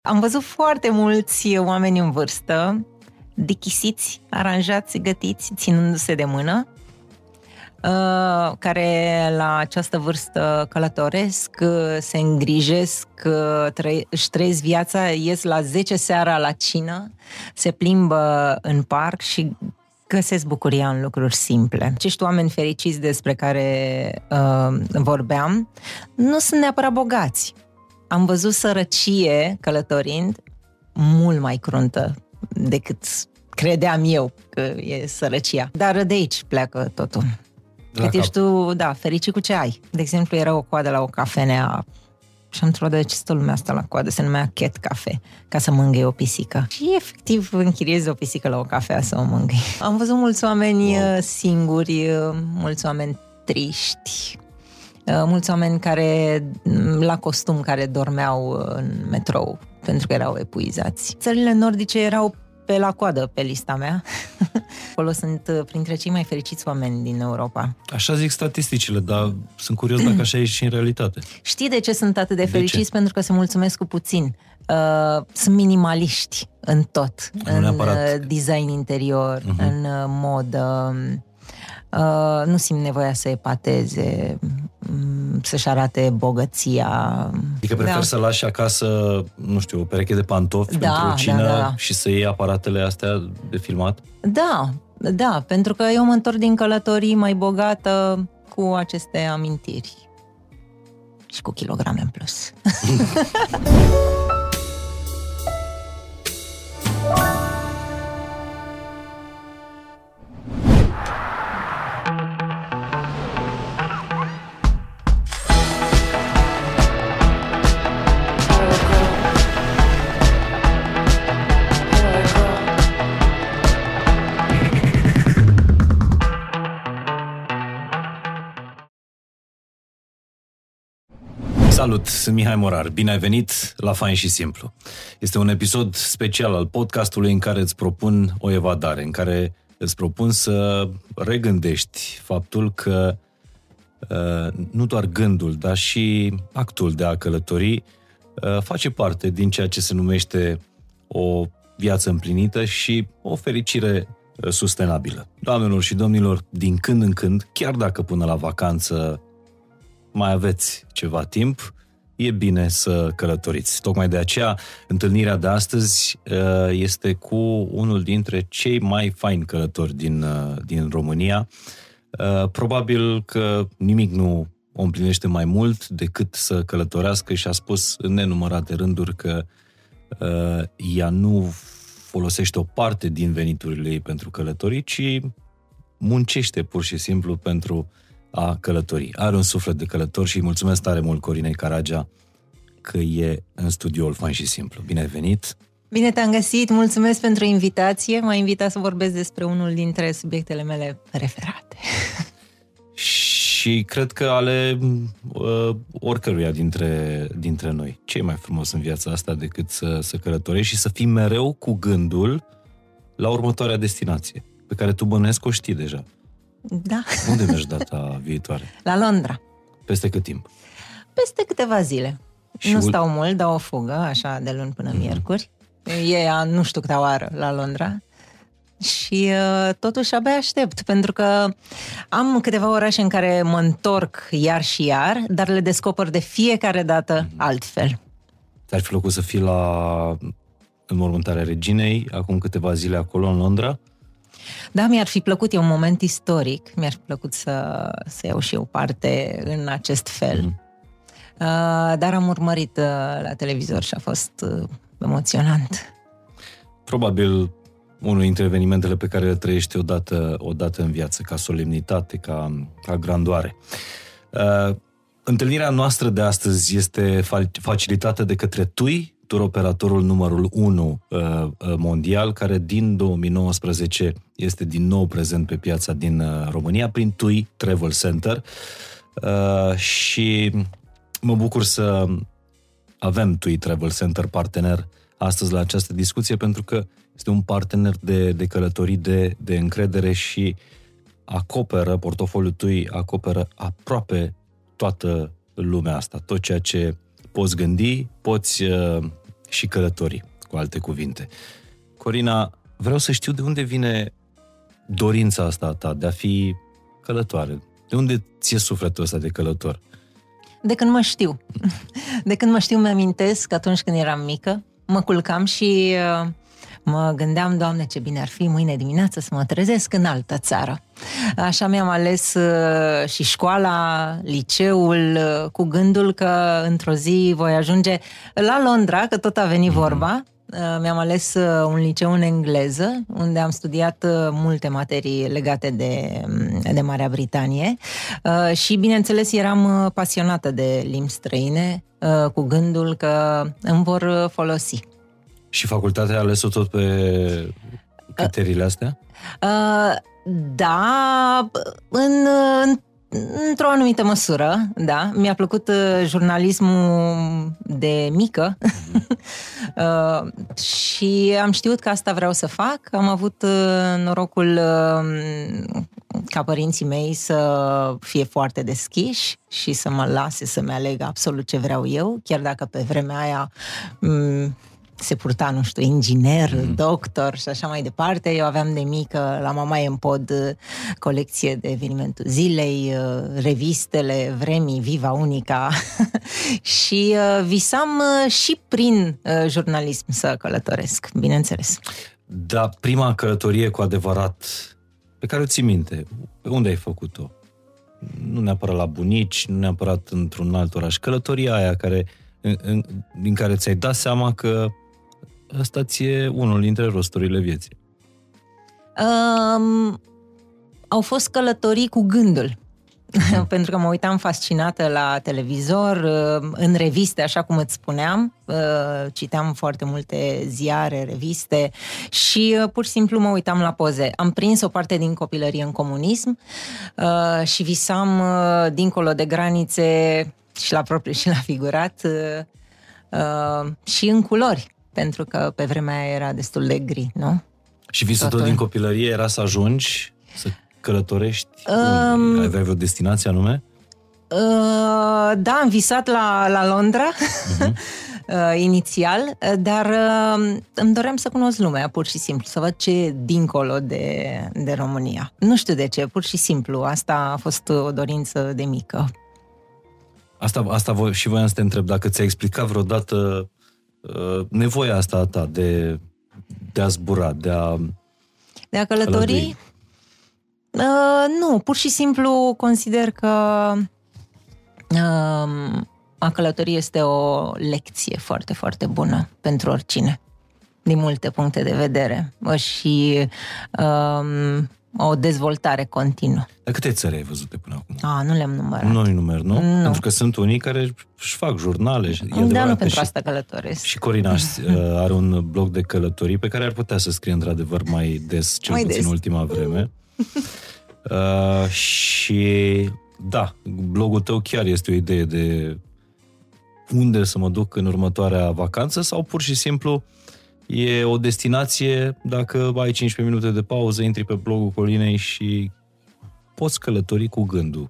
Am văzut foarte mulți oameni în vârstă, dichisiți, aranjați, gătiți, ținându-se de mână, care la această vârstă călătoresc, se îngrijesc, își trăiesc viața, ies la 10 seara la cină, se plimbă în parc și găsesc bucuria în lucruri simple. Acești oameni fericiți despre care vorbeam nu sunt neapărat bogați. Am văzut sărăcie călătorind mult mai cruntă decât credeam eu că e sărăcia. Dar de aici pleacă totul. Cât ești tu, fericit cu ce ai. De exemplu, era o coadă la o cafenea și am întrebat de ce stă lumea asta la coadă, se numea Cat Cafe, ca să mângâie o pisică. Și efectiv închiriezi o pisică la o cafea să o mângâie. Am văzut mulți oameni singuri, mulți oameni triști, mulți oameni care, la costum, care dormeau în metrou pentru că erau epuizați. Țările nordice erau pe la coadă pe lista mea. Acolo sunt printre cei mai fericiți oameni din Europa. Așa zic statisticile, dar sunt curios dacă așa e și în realitate. Știi de ce sunt atât de fericiți? Pentru că se mulțumesc cu puțin. Sunt minimaliști în tot. În design interior, în modă. Nu simt nevoia să epateze, să-și arate bogăția. Adică prefer să lași acasă, nu știu, o pereche de pantofi pentru o cină și să iei aparatele astea de filmat? Da, pentru că eu mă întorc din călătorii mai bogată cu aceste amintiri. Și cu kilograme în plus. Salut, sunt Mihai Morar. Bine ai venit la Fain și Simplu. Este un episod special al podcastului în care îți propun o evadare, în care îți propun să regândești faptul că nu doar gândul, dar și actul de a călători face parte din ceea ce se numește o viață împlinită și o fericire sustenabilă. Doamnelor și domnilor, din când în când, chiar dacă până la vacanță mai aveți ceva timp, e bine să călătoriți. Tocmai de aceea, întâlnirea de astăzi este cu unul dintre cei mai faini călători din România. Probabil că nimic nu o împlinește mai mult decât să călătorească și a spus în nenumărate rânduri că ea nu folosește o parte din veniturile ei pentru călătorii, ci muncește pur și simplu pentru a călători. Are un suflet de călător și îi mulțumesc tare mult Corinei Caragea că e în studioul Fain și Simplu. Bine ai venit! Bine te-am găsit, mulțumesc pentru invitație. M-ai invitat să vorbesc despre unul dintre subiectele mele preferate. Și cred că ale oricăruia dintre noi. Ce e mai frumos în viața asta decât să călătorești și să fii mereu cu gândul la următoarea destinație, pe care tu bănuiesc o știi deja. Da. Unde mergi data viitoare? La Londra. Peste cât timp? Peste câteva zile. Și nu stau mult, dau o fugă, așa, de luni până miercuri. E a nu știu câta oară la Londra. Și totuși abia aștept, pentru că am câteva orașe în care mă întorc iar și iar, dar le descoper de fiecare dată altfel. Ți-ar fi plăcut să fii la înmormântarea reginei acum câteva zile acolo în Londra? Da, mi-ar fi plăcut, e un moment istoric, mi-ar fi plăcut să iau și eu parte în acest fel. Dar am urmărit la televizor și a fost emoționant. Probabil unul dintre evenimentele pe care le trăiești odată în viață, ca solemnitate, ca grandoare. Întâlnirea noastră de astăzi este facilitată de către TUI, turoperatorul numărul 1 mondial, care din 2019 este din nou prezent pe piața din România, prin TUI Travel Center. Și mă bucur să avem TUI Travel Center partener astăzi la această discuție, pentru că este un partener de călătorii de încredere și portofoliul TUI acoperă aproape toată lumea asta. Tot ceea ce poți gândi, poți și călători, cu alte cuvinte. Corina, vreau să știu de unde vine dorința asta a ta de a fi călătoare. De unde ți-e sufletul ăsta de călător? De când mă știu. De când mă știu, mi-amintesc că atunci când eram mică, mă culcam și mă gândeam, Doamne, ce bine ar fi mâine dimineață să mă trezesc în altă țară. Așa mi-am ales și școala, liceul, cu gândul că într-o zi voi ajunge la Londra, că tot a venit vorba. Mi-am ales un liceu în engleză, unde am studiat multe materii legate de Marea Britanie și, bineînțeles, eram pasionată de limbi străine, cu gândul că îmi vor folosi. Și facultatea a ales-o tot pe criteriile astea? Da, într-o anumită măsură, da. Mi-a plăcut jurnalismul de mică și am știut că asta vreau să fac. Am avut norocul ca părinții mei să fie foarte deschiși și să mă lase să-mi aleg absolut ce vreau eu, chiar dacă pe vremea aia se purta, nu știu, inginer, doctor și așa mai departe. Eu aveam de mică la Mamaie în Pod colecție de evenimentul zilei, revistele Vremii, Viva Unica și visam și prin jurnalism să călătoresc, bineînțeles. Dar prima călătorie cu adevărat pe care o ții minte, pe unde ai făcut-o? Nu neapărat la bunici, nu neapărat într-un alt oraș. Călătoria aia din care ți-ai dat seama că ăsta ți-e unul dintre rosturile vieții. Au fost călătorii cu gândul. Pentru că mă uitam fascinată la televizor, în reviste, așa cum îți spuneam, citeam foarte multe ziare, reviste și pur și simplu mă uitam la poze. Am prins o parte din copilărie în comunism și visam dincolo de granițe și la propriu și la figurat și în culori, pentru că pe vremea aia era destul de gri, nu? Și visul tot din copilărie era să ajungi să călătorești? Aveai vreo destinație anume? Da, am visat la Londra inițial, dar îmi doream să cunosc lumea, pur și simplu, să văd ce e dincolo de România. Nu știu de ce, pur și simplu. Asta a fost o dorință de mică. Asta și voiam să te întreb, dacă ți-a explicat vreodată nevoia asta a ta de a zbura, de a călători? Nu, pur și simplu consider că a călători este o lecție foarte, foarte bună pentru oricine, din multe puncte de vedere și o dezvoltare continuă. Dar câte țări ai văzute până acum? Nu le-am numărat. Nu le numeri, nu? Pentru că sunt unii care își fac jurnale. Da, nu pentru asta călătoresc. Și Corina are un blog de călătorii pe care ar putea să scrie într-adevăr mai des, cel puțin în ultima vreme. Și da, blogul tău chiar este o idee de unde să mă duc în următoarea vacanță sau pur și simplu e o destinație, dacă ai 15 minute de pauză, intri pe blogul Corinei și poți călători cu gândul.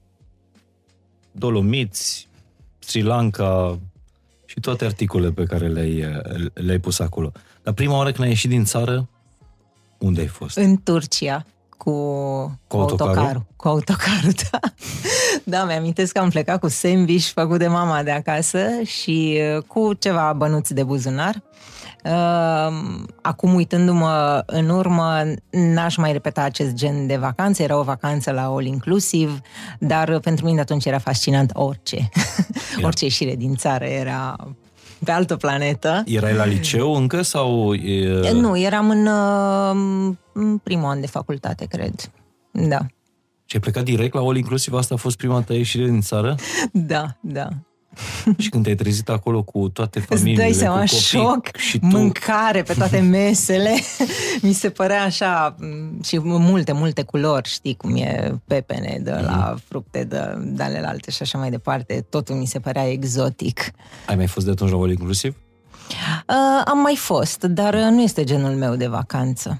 Dolomiți, Sri Lanka și toate articolele pe care le-ai pus acolo. Dar prima oară când ai ieșit din țară, unde ai fost? În Turcia. Cu autocarul. Cu autocarul, da. Da, mi-amintesc că am plecat cu sandwich făcut de mama de acasă și cu ceva bănuți de buzunar. Acum, uitându-mă în urmă, n-aș mai repeta acest gen de vacanță. Era o vacanță la all inclusiv, dar pentru mine atunci era fascinant orice. Orice ieșire din țară era pe altă planetă. Erai la liceu încă sau... Nu, eram în primul an de facultate, cred. Da. Și ai plecat direct la all inclusiv? Asta a fost prima ta ieșire din țară? Da, da. Și când te-ai trezit acolo cu toate familiile, îți dai seama, cu copii șoc, și tu... mâncare pe toate mesele, mi se părea așa, și multe culori, știi cum e, pepene de la fructe de alelalte și așa mai departe, totul mi se părea exotic. Ai mai fost de atunci la all inclusiv? Am mai fost, dar nu este genul meu de vacanță.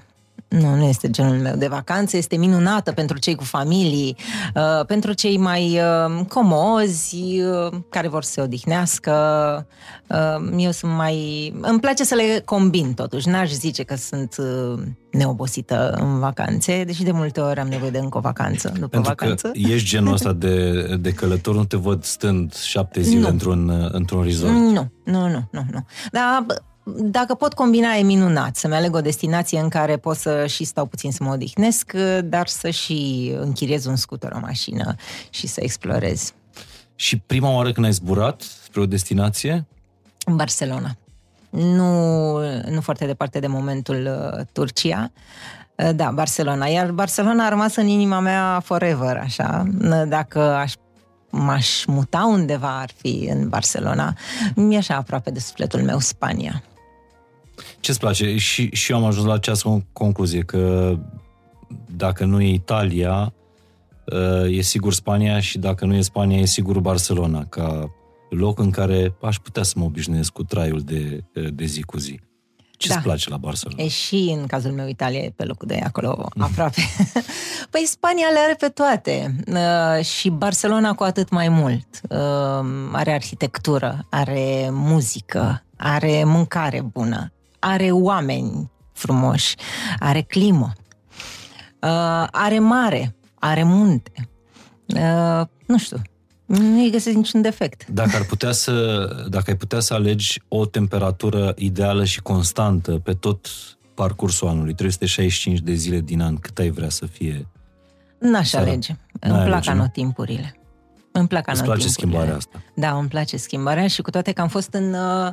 Nu este genul meu de vacanță, este minunată pentru cei cu familii, pentru cei mai comozi, care vor să se odihnească. Eu sunt mai... Îmi place să le combin totuși, n-aș zice că sunt neobosită în vacanțe, deși de multe ori am nevoie de încă o vacanță după pentru vacanță. Că ești genul ăsta de călător, nu te văd stând 7 zile într-un resort. Nu. Dar dacă pot combina, e minunat. Să-mi aleg o destinație în care pot să și stau puțin să mă odihnesc, dar să și închiriez un scuter, o mașină și să explorez. Și prima oară când ai zburat spre o destinație? În Barcelona. Nu foarte departe de momentul Turcia. Da, Barcelona. Iar Barcelona a rămas în inima mea forever, așa. Dacă m-aș muta undeva, ar fi în Barcelona. Mi-e așa aproape de sufletul meu Spania. Ce-ți place? Și eu am ajuns la această concluzie, că dacă nu e Italia, e sigur Spania, și dacă nu e Spania, e sigur Barcelona, ca loc în care aș putea să mă obișnuiesc cu traiul de zi cu zi. Ce-ți place la Barcelona? E și în cazul meu Italia e pe locul 2 acolo, aproape. Păi Spania le are pe toate și Barcelona cu atât mai mult. Are arhitectură, are muzică, are mâncare bună, are oameni frumoși, are climă, are mare, are munte. Nu știu, nu-i găsesc niciun defect. Dacă ai putea să alegi o temperatură ideală și constantă pe tot parcursul anului, 365 de zile din an, cât ai vrea să fie? N-aș alege. Îmi plac anotimpurile. Îmi plac anotimpurile. Îți place schimbarea asta? Da, îmi place schimbarea și cu toate că am fost în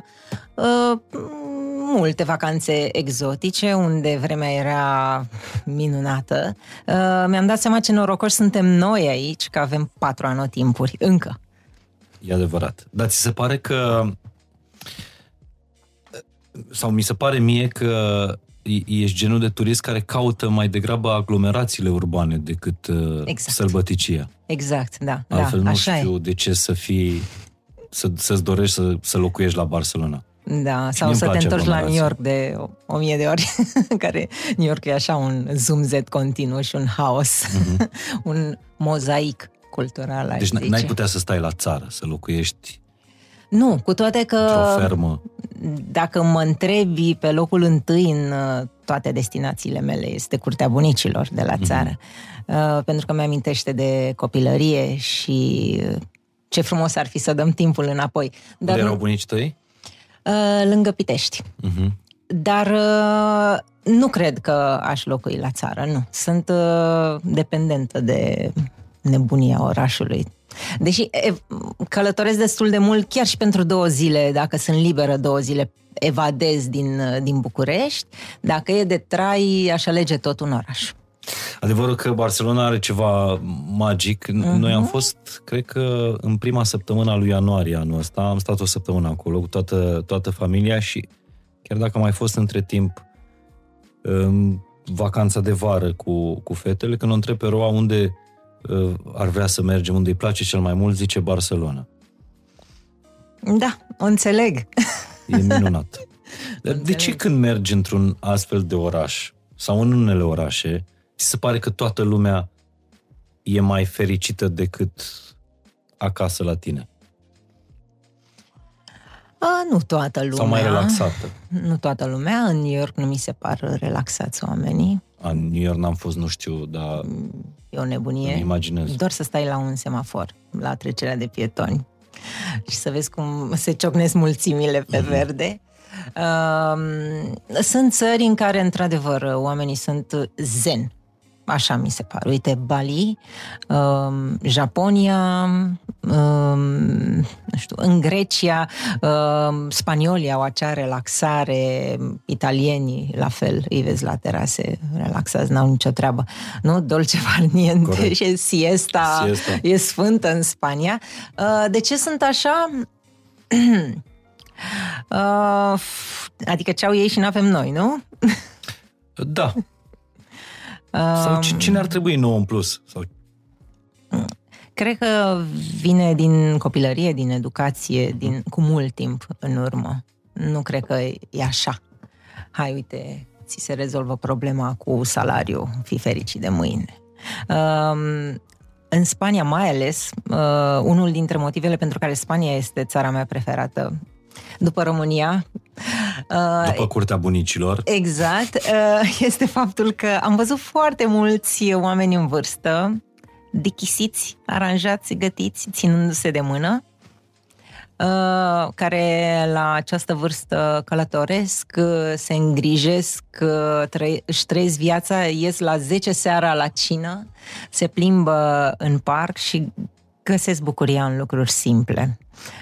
multe vacanțe exotice, unde vremea era minunată, mi-am dat seama ce norocoși suntem noi aici, că avem 4 anotimpuri, încă. E adevărat. Dar ți se pare că... Sau mi se pare mie că ești genul de turist care caută mai degrabă aglomerațiile urbane decât sălbăticia. Exact, da. Altfel da, nu știu de ce să-ți dorești să locuiești la Barcelona. Da, sau să te întorci la New York de 1000 de ori, care New York e așa un zumzet continuu și un haos, un mozaic cultural. Deci n-ai putea să stai la țară, să locuiești. Nu, cu toate că într-o fermă. Dacă mă întrebi, pe locul întâi în toate destinațiile mele este curtea bunicilor de la țară, pentru că mi-amintește de copilărie și ce frumos ar fi să dăm timpul înapoi. Unde erau bunicii tăi? Lângă Pitești. Dar nu cred că aș locui la țară, nu. Sunt dependentă de nebunia orașului. Deși călătoresc destul de mult, chiar și pentru 2 zile, dacă sunt liberă 2 zile, evadez din București. Dacă e de trai, aș alege tot un oraș. Adevărul că Barcelona are ceva magic. Noi am fost, cred că în prima săptămână a lui ianuarie anul ăsta, am stat o săptămână acolo cu toată familia și chiar dacă am mai fost între timp în vacanța de vară cu fetele, când o întreb pe Roa unde ar vrea să mergem, unde îi place cel mai mult, zice Barcelona. Da, o înțeleg. E minunat. De ce când mergi într-un astfel de oraș sau în unele orașe, ți se pare că toată lumea e mai fericită decât acasă la tine? Nu toată lumea. Sau mai relaxată? Nu toată lumea. În New York nu mi se par relaxați oamenii. În New York n-am fost, nu știu, dar... E o nebunie. Îmi imaginez. Doar să stai la un semafor, la trecerea de pietoni și să vezi cum se ciocnesc mulțimile pe verde. Sunt țări în care, într-adevăr, oamenii sunt zen. Așa mi se pare. Uite, Bali, Japonia, nu știu, în Grecia, spaniolii au acea relaxare, italienii la fel, îi vezi la terase relaxați, n-au nicio treabă. Nu? Dolce far niente. Corect. Și siesta e sfântă în Spania. De ce sunt așa? Adică ce au ei și n-avem noi, nu? Da. Sau ce ne-ar trebui nouă în plus? Sau... Cred că vine din copilărie, din educație, cu mult timp în urmă. Nu cred că e așa. Hai, uite, ți se rezolvă problema cu salariu, fii fericit de mâine. În Spania mai ales, unul dintre motivele pentru care Spania este țara mea preferată, după România... După curtea bunicilor. Exact, este faptul că am văzut foarte mulți oameni în vârstă, dichisiți, aranjați, gătiți, ținându-se de mână, care la această vârstă călătoresc, se îngrijesc, își trăiesc viața, ies la 10 seara la cină, se plimbă în parc și găsesc bucuria în lucruri simple.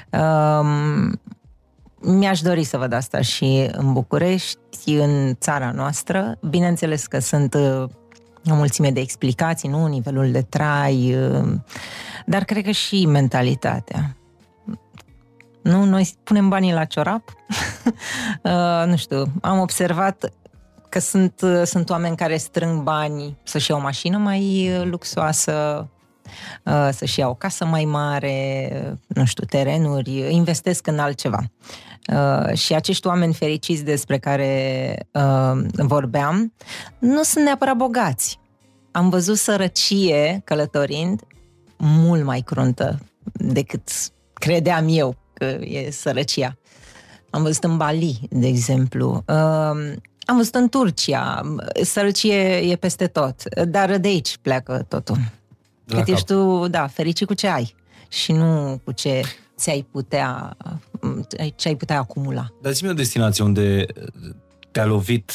Mi-aș dori să văd asta și în București, în țara noastră. Bineînțeles că sunt o mulțime de explicații, nu? Nivelul de trai, dar cred că și mentalitatea. Nu, noi punem banii la ciorap. Nu știu, am observat că sunt oameni care strâng bani să-și iau o mașină mai luxoasă, să-și iau o casă mai mare, nu știu, terenuri, investesc în altceva. Și acești oameni fericiți despre care vorbeam nu sunt neapărat bogați. Am văzut sărăcie călătorind mult mai cruntă decât credeam eu că e sărăcia. Am văzut în Bali, de exemplu. Am văzut în Turcia. Sărăcie e peste tot. Dar de aici pleacă totul. Cât ești tu, fericit cu ce ai și nu cu ce ce ai putea acumula. Dați-mi o destinație unde te-a lovit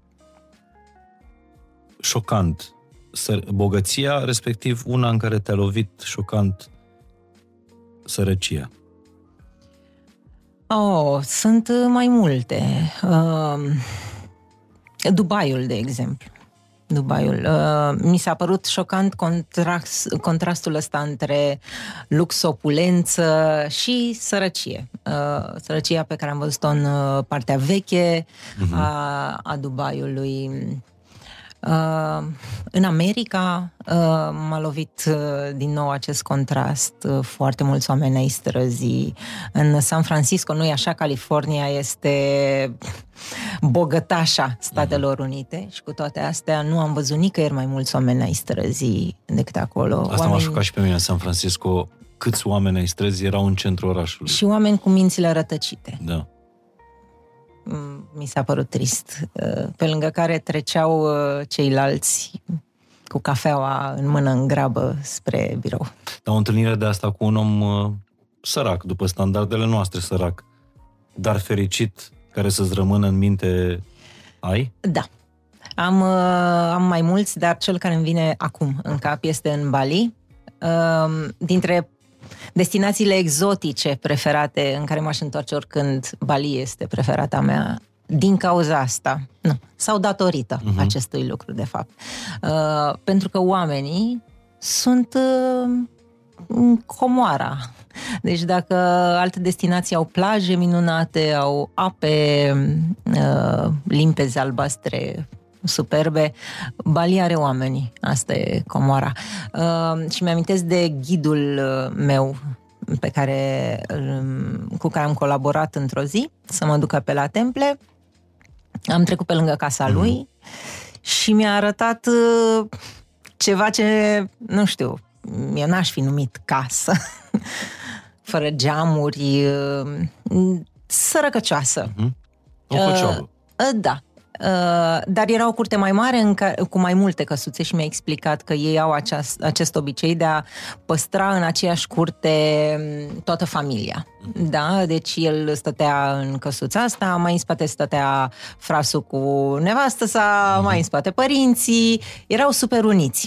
șocant bogăția, respectiv una în care te-a lovit șocant sărăcia. Sunt mai multe. Dubaiul, de exemplu. Dubaiul. Mi s-a părut șocant contrastul ăsta între lux, opulență și sărăcie. Sărăcia pe care am văzut-o în partea veche a Dubaiului. În America m-a lovit din nou acest contrast, foarte mulți oameni ai străzii. În San Francisco, nu e așa, California este bogătașa Statelor Unite și cu toate astea nu am văzut nicăieri mai mulți oameni ai străzii decât acolo. Asta m-a șocat și pe mine în San Francisco, câți oameni ai străzii erau în centrul orașului. Și oameni cu mințile rătăcite. Da. Mi s-a părut trist. Pe lângă care treceau ceilalți cu cafeaua în mână în grabă spre birou. Dar o întâlnire de asta cu un om sărac, după standardele noastre sărac, dar fericit, care să-ți rămână în minte, ai? Da. Am mai mulți, dar cel care îmi vine acum în cap este în Bali. Dintre destinațiile exotice preferate în care m-aș întoarce oricând, Bali este preferata mea din cauza asta. Nu, sau datorită acestui lucru, de fapt. Pentru că oamenii sunt comoara. Deci dacă alte destinații au plaje minunate, au ape limpezi, albastre, superbe, Bali are oamenii. Asta e comoara. Și mi-amintesc de ghidul meu cu care am colaborat într-o zi, să mă ducă pe la temple. Am trecut pe lângă casa lui și mi-a arătat ceva ce, nu știu, eu n-aș fi numit casă, fără geamuri, sărăcăcioasă. O făcioabă. Da. Dar era o curte mai mare cu mai multe căsuțe și mi-a explicat că ei au acest obicei de a păstra în aceeași curte toată familia. Da? Deci el stătea în căsuța asta, mai în spate stătea frasul cu nevastă sa, mai în spate părinții, erau super uniți.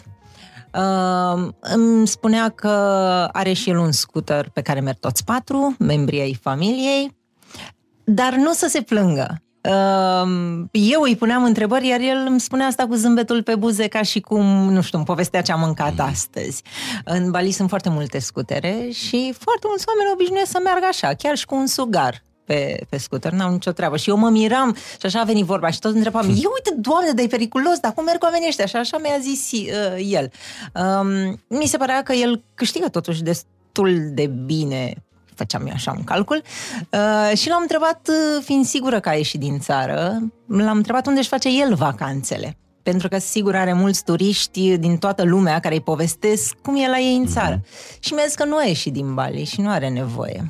Îmi spunea că are și el un scooter pe care merg toți 4 membrii ai familiei, dar nu să se plângă. Eu îi puneam întrebări, iar el îmi spunea asta cu zâmbetul pe buze, ca și cum, nu știu, îmi povestea ce am mâncat astăzi. În Bali sunt foarte multe scutere și foarte mulți oameni obișnuiesc să meargă așa, chiar și cu un sugar pe scooter, n-am nicio treabă. Și eu mă miram și așa a venit vorba și tot întrebam, uite, Doamne, dar e periculos, dar cum merg oamenii ăștia? Și așa mi-a zis el. Mi se părea că el câștigă totuși destul de bine făceam eu așa un calcul, și l-am întrebat, fiind sigură că a ieșit din țară, l-am întrebat unde își face el vacanțele. Pentru că sigur are mulți turiști din toată lumea care îi povestesc cum e la ei în țară. Și mi-a zis că nu a ieșit din Bali și nu are nevoie.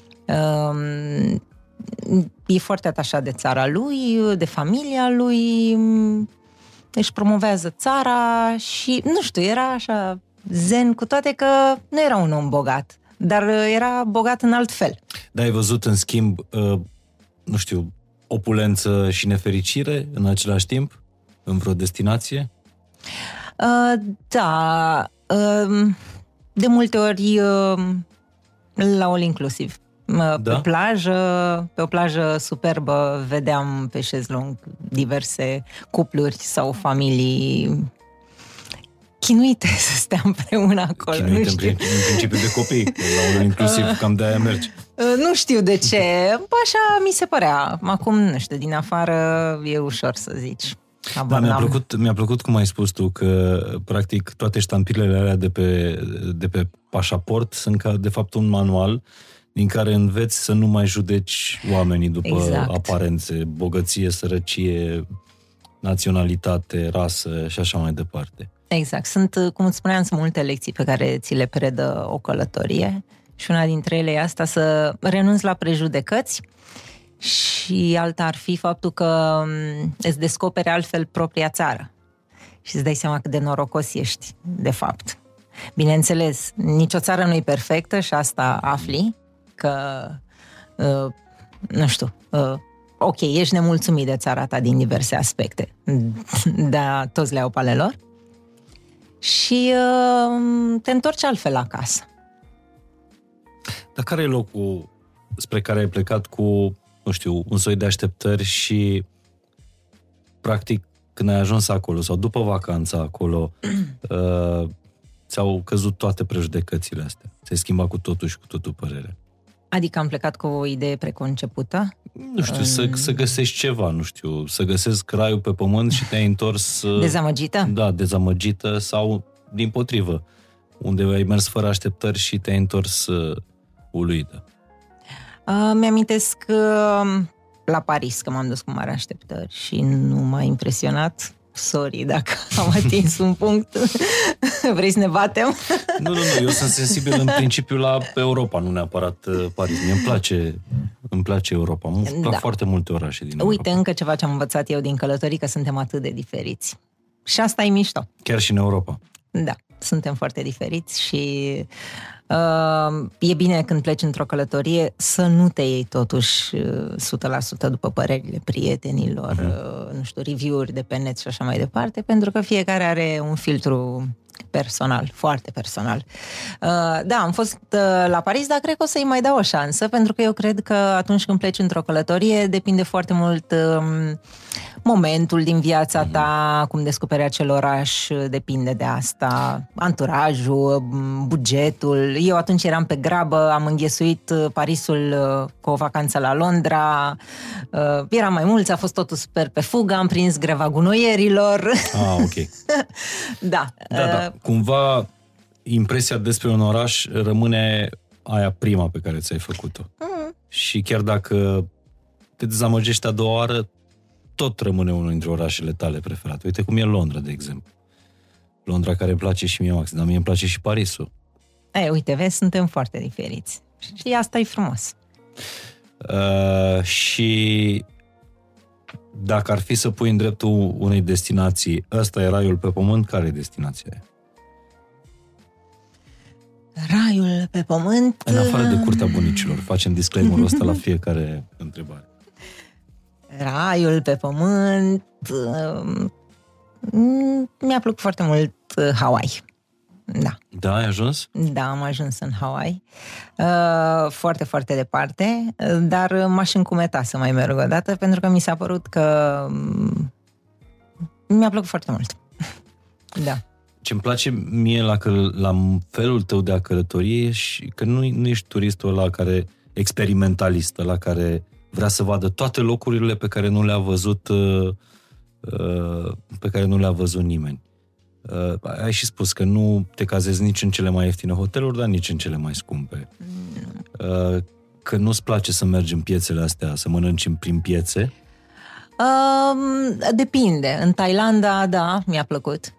E foarte atașat de țara lui, de familia lui, își promovează țara și, nu știu, era așa zen, cu toate că nu era un om bogat, dar era bogat în alt fel. Dar ai văzut, în schimb, nu știu, opulență și nefericire în același timp? În vreo destinație? Da. De multe ori la all inclusiv. Da? Pe o plajă superbă vedeam pe șezlong diverse cupluri sau familii chinuite să stea împreună acolo. Chinuite în principiu de copii, la all inclusiv cam de-aia mergi. Nu știu de ce, așa mi se părea. Acum, nu știu, din afară e ușor să zici. Da, mi-a plăcut cum ai spus tu că practic toate ștampilele alea de pe pașaport sunt de fapt un manual din care înveți să nu mai judeci oamenii după aparențe, bogăție, sărăcie, naționalitate, rasă și așa mai departe. Exact. Sunt, cum îți spuneam, sunt multe lecții pe care ți le predă o călătorie și una dintre ele e asta, să renunți la prejudecăți. Și alta ar fi faptul că îți descoperi altfel propria țară și îți dai seama cât de norocos ești, de fapt. Bineînțeles, nicio țară nu e perfectă și asta afli, că, nu știu, ok, ești nemulțumit de țara ta din diverse aspecte, dar toți le au pe ale lor și te întorci altfel acasă. Dar care e locul spre care ai plecat cu, nu știu, un soi de așteptări și practic când ai ajuns acolo sau după vacanța acolo ți-au căzut toate prejudecățile astea? Ți-ai schimbat cu totul și cu totul părerea? Adică am plecat cu o idee preconcepută? Nu știu, să găsești ceva, nu știu, să găsesc raiul pe pământ și te-ai întors... Dezamăgită? Da, dezamăgită sau dimpotrivă, unde ai mers fără așteptări și te-ai întors uluită. Mi-amintesc la Paris, că m-am dus cu mari așteptări și nu m-a impresionat. Sorry dacă am atins un punct. Vrei să ne batem? Nu, eu sunt sensibil în principiu la Europa, nu neapărat Paris. Mie îmi place Europa. Îmi plac foarte multe orașe din Europa. Uite, încă ceva ce am învățat eu din călătorii, că suntem atât de diferiți. Și asta e mișto. Chiar și în Europa. Da, suntem foarte diferiți și e bine când pleci într-o călătorie să nu te iei totuși 100% după părerile prietenilor, nu știu, review-uri de pe net și așa mai departe, pentru că fiecare are un filtru personal, foarte personal. Da, am fost la Paris, dar cred că o să-i mai dau o șansă, pentru că eu cred că atunci când pleci într-o călătorie depinde foarte mult momentul din viața ta, cum descoperi acel oraș, depinde de asta, anturajul, bugetul. Eu atunci eram pe grabă, am înghesuit Parisul cu o vacanță la Londra, eram mai mulți, a fost totul super pe fugă, am prins greva gunoierilor. Ok. Da. Da. Cumva impresia despre un oraș rămâne aia prima pe care ți-ai făcut-o. Și chiar dacă te dezamăgești a doua oară, tot rămâne unul dintre orașele tale preferate. Uite cum e Londra, de exemplu. Londra care îmi place și mie maxim, dar mie îmi place și Parisul. Uite, vezi, suntem foarte diferiți. Și asta e frumos. Și dacă ar fi să pui în dreptul unei destinații, ăsta e raiul pe pământ, care e destinația aia? Raiul pe pământ... În afară de curtea bunicilor. Facem disclaimer-ul ăsta la fiecare întrebare. Raiul pe pământ... Mi-a plăcut foarte mult Hawaii. Da. Da, ai ajuns? Da, am ajuns în Hawaii. Foarte, foarte departe, dar m-aș încumeta să mai merg o dată, pentru că mi s-a părut că mi-a plăcut foarte mult. Da. Ce-mi place mie la felul tău de a călătorie și că nu ești turistul ăla care experimentalist, ăla care vrea să vadă toate locurile pe care nu le-a văzut nimeni. Ai și spus că nu te cazezi nici în cele mai ieftine hoteluri, dar nici în cele mai scumpe. că nu-ți place să mergi în piețele astea, să mănânci prin piețe? Depinde. În Thailanda, da, mi-a plăcut.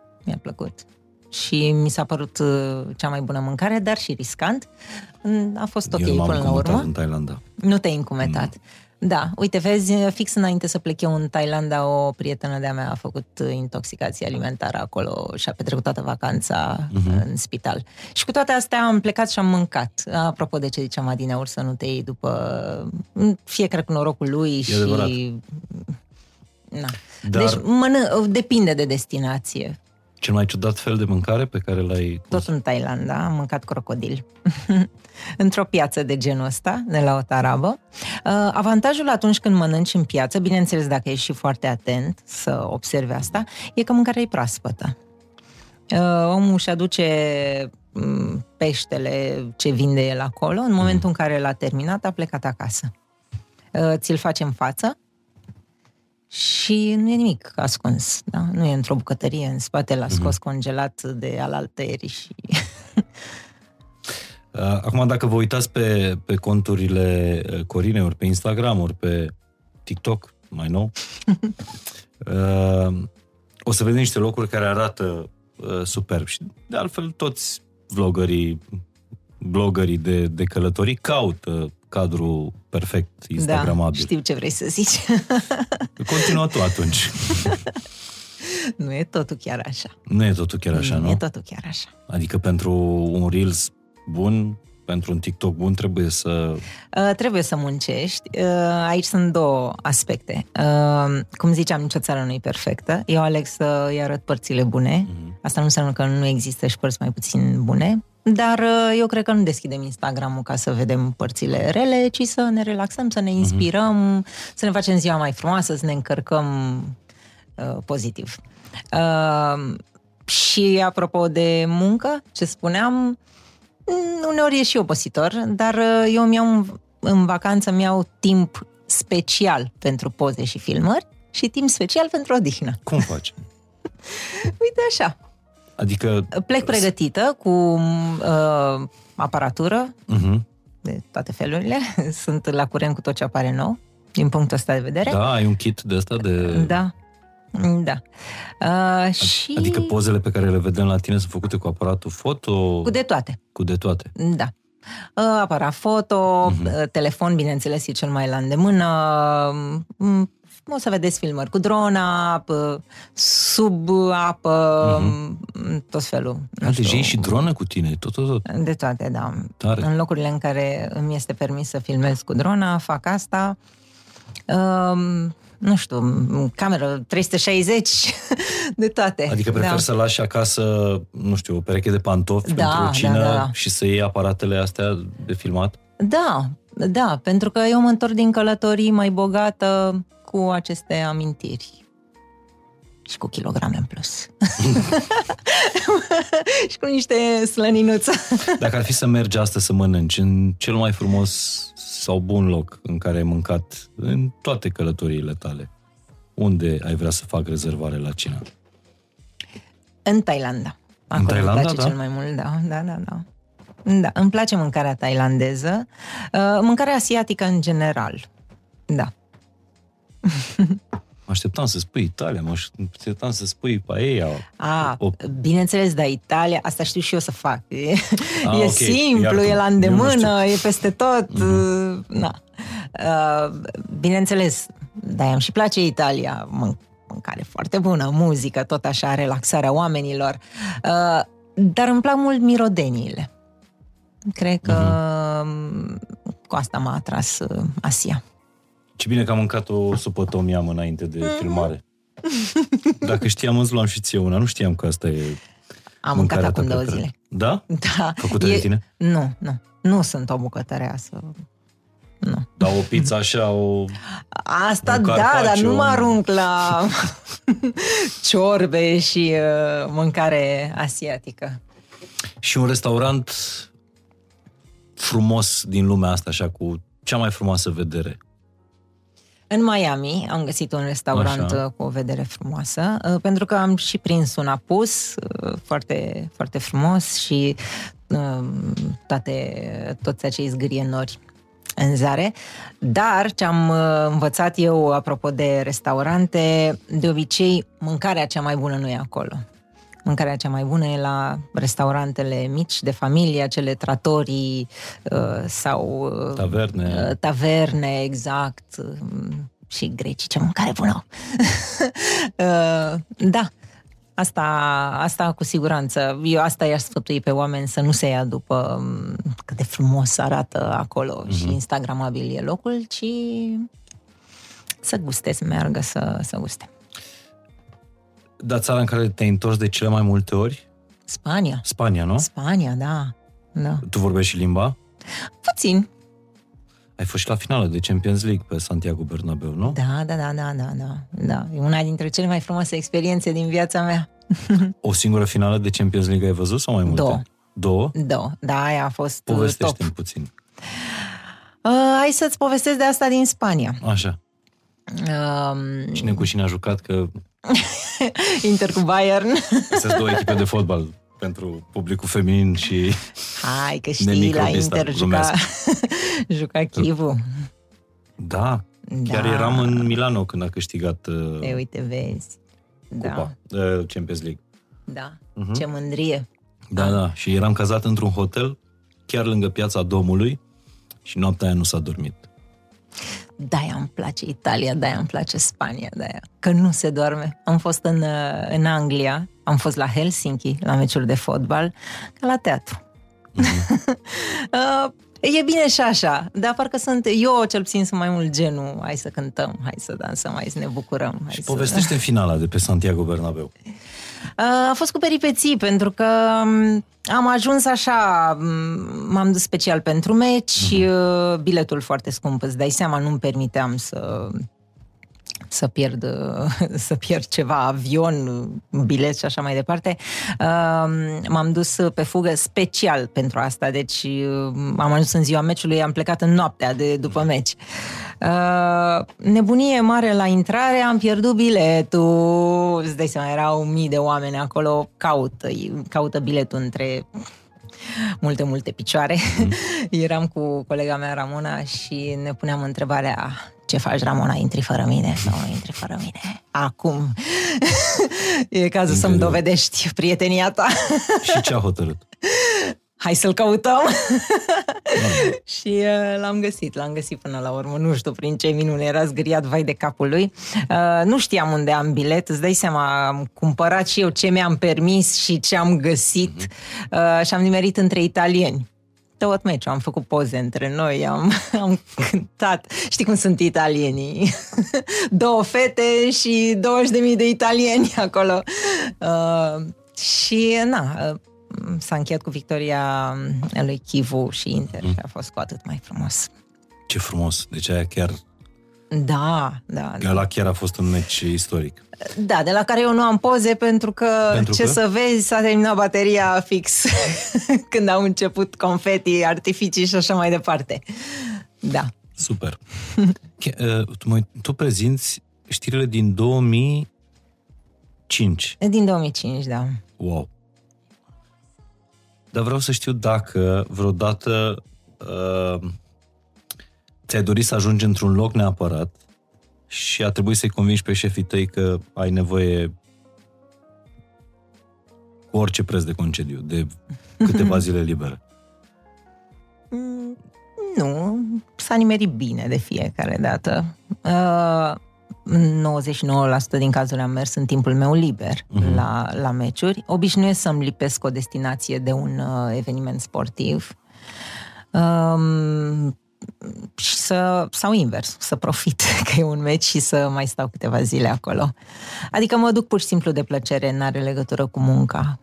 Și mi s-a părut cea mai bună mâncare, dar și riscant. A fost ok până la urmă. În Thailanda. Nu te-ai încumetat. Da, uite, vezi, fix înainte să plec eu în Thailanda, o prietenă de-a mea a făcut intoxicație alimentară acolo și a petrecut toată vacanța în spital. Și cu toate astea am plecat și am mâncat. Apropo de ce ziceam adineauri, să nu te iei după fiecare cu norocul lui și... adevărat. Na. Dar... Deci depinde de destinație. Cel mai ciudat fel de mâncare pe care l-ai... Tot în Thailanda, am mâncat crocodil. Într-o piață de genul ăsta, de la o tarabă. Avantajul atunci când mănânci în piață, bineînțeles dacă ești și foarte atent să observi asta, e că mâncarea e proaspătă. Omul își aduce peștele ce vinde el acolo, în momentul în care l-a terminat, a plecat acasă. Ți-l face în față și nu e nimic ascuns, da? Nu e într-o bucătărie, în spate l-a scos congelat de alaltăieri și... Acum, dacă vă uitați pe conturile Corinei, ori pe Instagram, ori pe TikTok, mai nou, o să vedeți niște locuri care arată superb. Și de altfel toți blogării de călătorii caută cadrul perfect instagramabil. Da, știu ce vrei să zici. Continuă tu atunci. Nu e totul chiar așa. Nu e totul chiar așa, nu? Nu e totul chiar așa. Adică pentru un Reels bun, pentru un TikTok bun, trebuie să... Trebuie să muncești. Aici sunt două aspecte. Cum ziceam, nicio țară nu e perfectă. Eu aleg să-i arăt părțile bune. Asta nu înseamnă că nu există și părți mai puțin bune. Dar eu cred că nu deschidem Instagram-ul ca să vedem părțile rele, ci să ne relaxăm, să ne inspirăm, să ne facem ziua mai frumoasă, să ne încărcăm pozitiv. Și apropo de muncă, ce spuneam, uneori e și obositor, dar eu în vacanță mi-au timp special pentru poze și filmări și timp special pentru odihnă. Cum faci? Uite așa. Adică... Plec pregătită cu aparatură de toate felurile. Sunt la curent cu tot ce apare nou, din punctul ăsta de vedere. Da, ai un kit de ăsta de... Da. Adică pozele pe care le vedem la tine sunt făcute cu aparatul foto? Cu de toate. Cu de toate. Da. Aparat foto, telefon, bineînțeles, e cel mai la îndemână. O să vedeți filmări cu drona, sub apă, tot felul. Deci iei și dronă cu tine, tot. De toate, da. Tare. În locurile în care îmi este permis să filmez cu drona, fac asta. Nu știu, cameră 360, de toate. Adică prefer să lași acasă, nu știu, o pereche de pantofi pentru o cină și să iei aparatele astea de filmat? Da, pentru că eu mă întorc din călătorii mai bogată cu aceste amintiri. Și cu kilograme în plus. Și cu niște slăninuță. Dacă ar fi să mergi astăzi să mănânci în cel mai frumos sau bun loc în care ai mâncat în toate călătoriile tale, unde ai vrea să fac rezervare la cină? În Thailanda. Acolo în Thailanda, îmi place cel mai mult, da. Da, îmi place mâncarea thailandeză, mâncarea asiatică în general. Da. Mă așteptam să spui Italia, mă așteptam să spui paella. Bineînțeles, da, Italia, asta știu și eu să fac. E simplu, e la îndemână, e peste tot. Bineînțeles, da, îmi și place Italia, mâncare foarte bună, muzică, tot așa, relaxarea oamenilor. Dar îmi plac mult mirodeniile. Cred că cu asta m-a atras Asia. Ce bine că am mâncat o supă tom yum înainte de filmare. Dacă știam, îți luam și ție una. Nu știam că asta e... Am mâncat acum 2 zile. Da? Da. Făcută de tine? Nu sunt o bucătăreasă. Nu. Dar o pizza așa, Asta da, dar nu mă arunc la ciorbe și mâncare asiatică. Și un restaurant frumos din lumea asta, așa, cu cea mai frumoasă vedere. În Miami am găsit un restaurant cu o vedere frumoasă, pentru că am și prins un apus foarte, foarte frumos și toți acei zgârienori în zare. Dar ce am învățat eu, apropo de restaurante, de obicei mâncarea cea mai bună nu e acolo. Mâncarea cea mai bună e la restaurantele mici, de familie, acele trattorii sau... Taverne, exact. Și grecii, ce mâncare bună! Da, asta cu siguranță. Eu asta i-aș sfătui pe oameni, să nu se ia după cât de frumos arată acolo și instagramabil e locul, ci să guste, să meargă să guste. Dar țara în care te-ai întors de cele mai multe ori? Spania, nu? Spania, da. Tu vorbești și limba? Puțin. Ai fost și la finală de Champions League pe Santiago Bernabéu, nu? Da. E una dintre cele mai frumoase experiențe din viața mea. O singură finală de Champions League ai văzut sau mai multe? Două? Da, aia a fost Povestește-mi puțin. Hai să-ți povestesc de asta din Spania. Așa. Cine cu cine a jucat? Că... Inter cu Bayern. Sunt două echipe de fotbal pentru publicul feminin și... Hai că știi, la Inter juca Chivu. Da, chiar eram în Milano când a câștigat uite, vezi. Cupa, Champions League. Da, ce mândrie. Da, și eram cazat într-un hotel chiar lângă Piața Domnului și noaptea aia nu s-a dormit. De-aia îmi place Italia, de-aia îmi place Spania, de-aia, că nu se doarme. Am fost în Anglia, am fost la Helsinki, la meciuri de fotbal, ca la teatru. E bine și așa, dar parcă eu cel puțin sunt mai mult genul, hai să cântăm, hai să dansăm, hai să ne bucurăm. Și povestește finala de pe Santiago Bernabéu. A fost cu peripeții, pentru că am ajuns așa, m-am dus special pentru meci, biletul foarte scump, îți dai seama, nu-mi permiteam să pierd ceva, avion, bilet și așa mai departe. M-am dus pe fugă special pentru asta, deci am ajuns în ziua meciului, am plecat în noaptea după meci. Nebunie mare la intrare, am pierdut biletul, îți dai seama, erau mii de oameni acolo, caută biletul între multe picioare. Eram cu colega mea Ramona și ne puneam întrebarea: ce faci, Ramona, intri fără mine sau intri fără mine? Acum e cazul să-mi dovedești prietenia ta. Și ce a hotărât? Hai să-l căutăm. Și l-am găsit până la urmă. Nu știu prin ce minune, era zgâriat vai de capul lui. Nu știam unde am bilet, îți dai seama, am cumpărat și eu ce mi-am permis și ce am găsit și am nimerit între italieni. Tot meciul, am făcut poze între noi, am cântat. Știi cum sunt italienii? 2 fete și 20.000 de italieni acolo. Și s-a încheiat cu victoria lui Chivu și Inter și a fost cu atât mai frumos. Ce frumos! Deci aia chiar... Da. Ăla chiar a fost un meci istoric. Da, de la care eu nu am poze pentru că să vezi, s-a terminat bateria fix când au început confeti, artificii și așa mai departe. Da. Super. Tu prezinți știrile din 2005. Din 2005, da. Wow. Dar vreau să știu dacă vreodată ți-ai dorit să ajungi într-un loc neapărat și a trebuit să-i convingi pe șefii tăi că ai nevoie cu orice preț de concediu, de câteva zile libere. Nu, s-a nimerit bine de fiecare dată. 99% din cazurile am mers în timpul meu liber la meciuri. Obișnuiesc să-mi lipesc o destinație de un eveniment sportiv și sau invers, să profit că e un meci și să mai stau câteva zile acolo. Adică mă duc pur și simplu de plăcere, n-are legătură cu munca.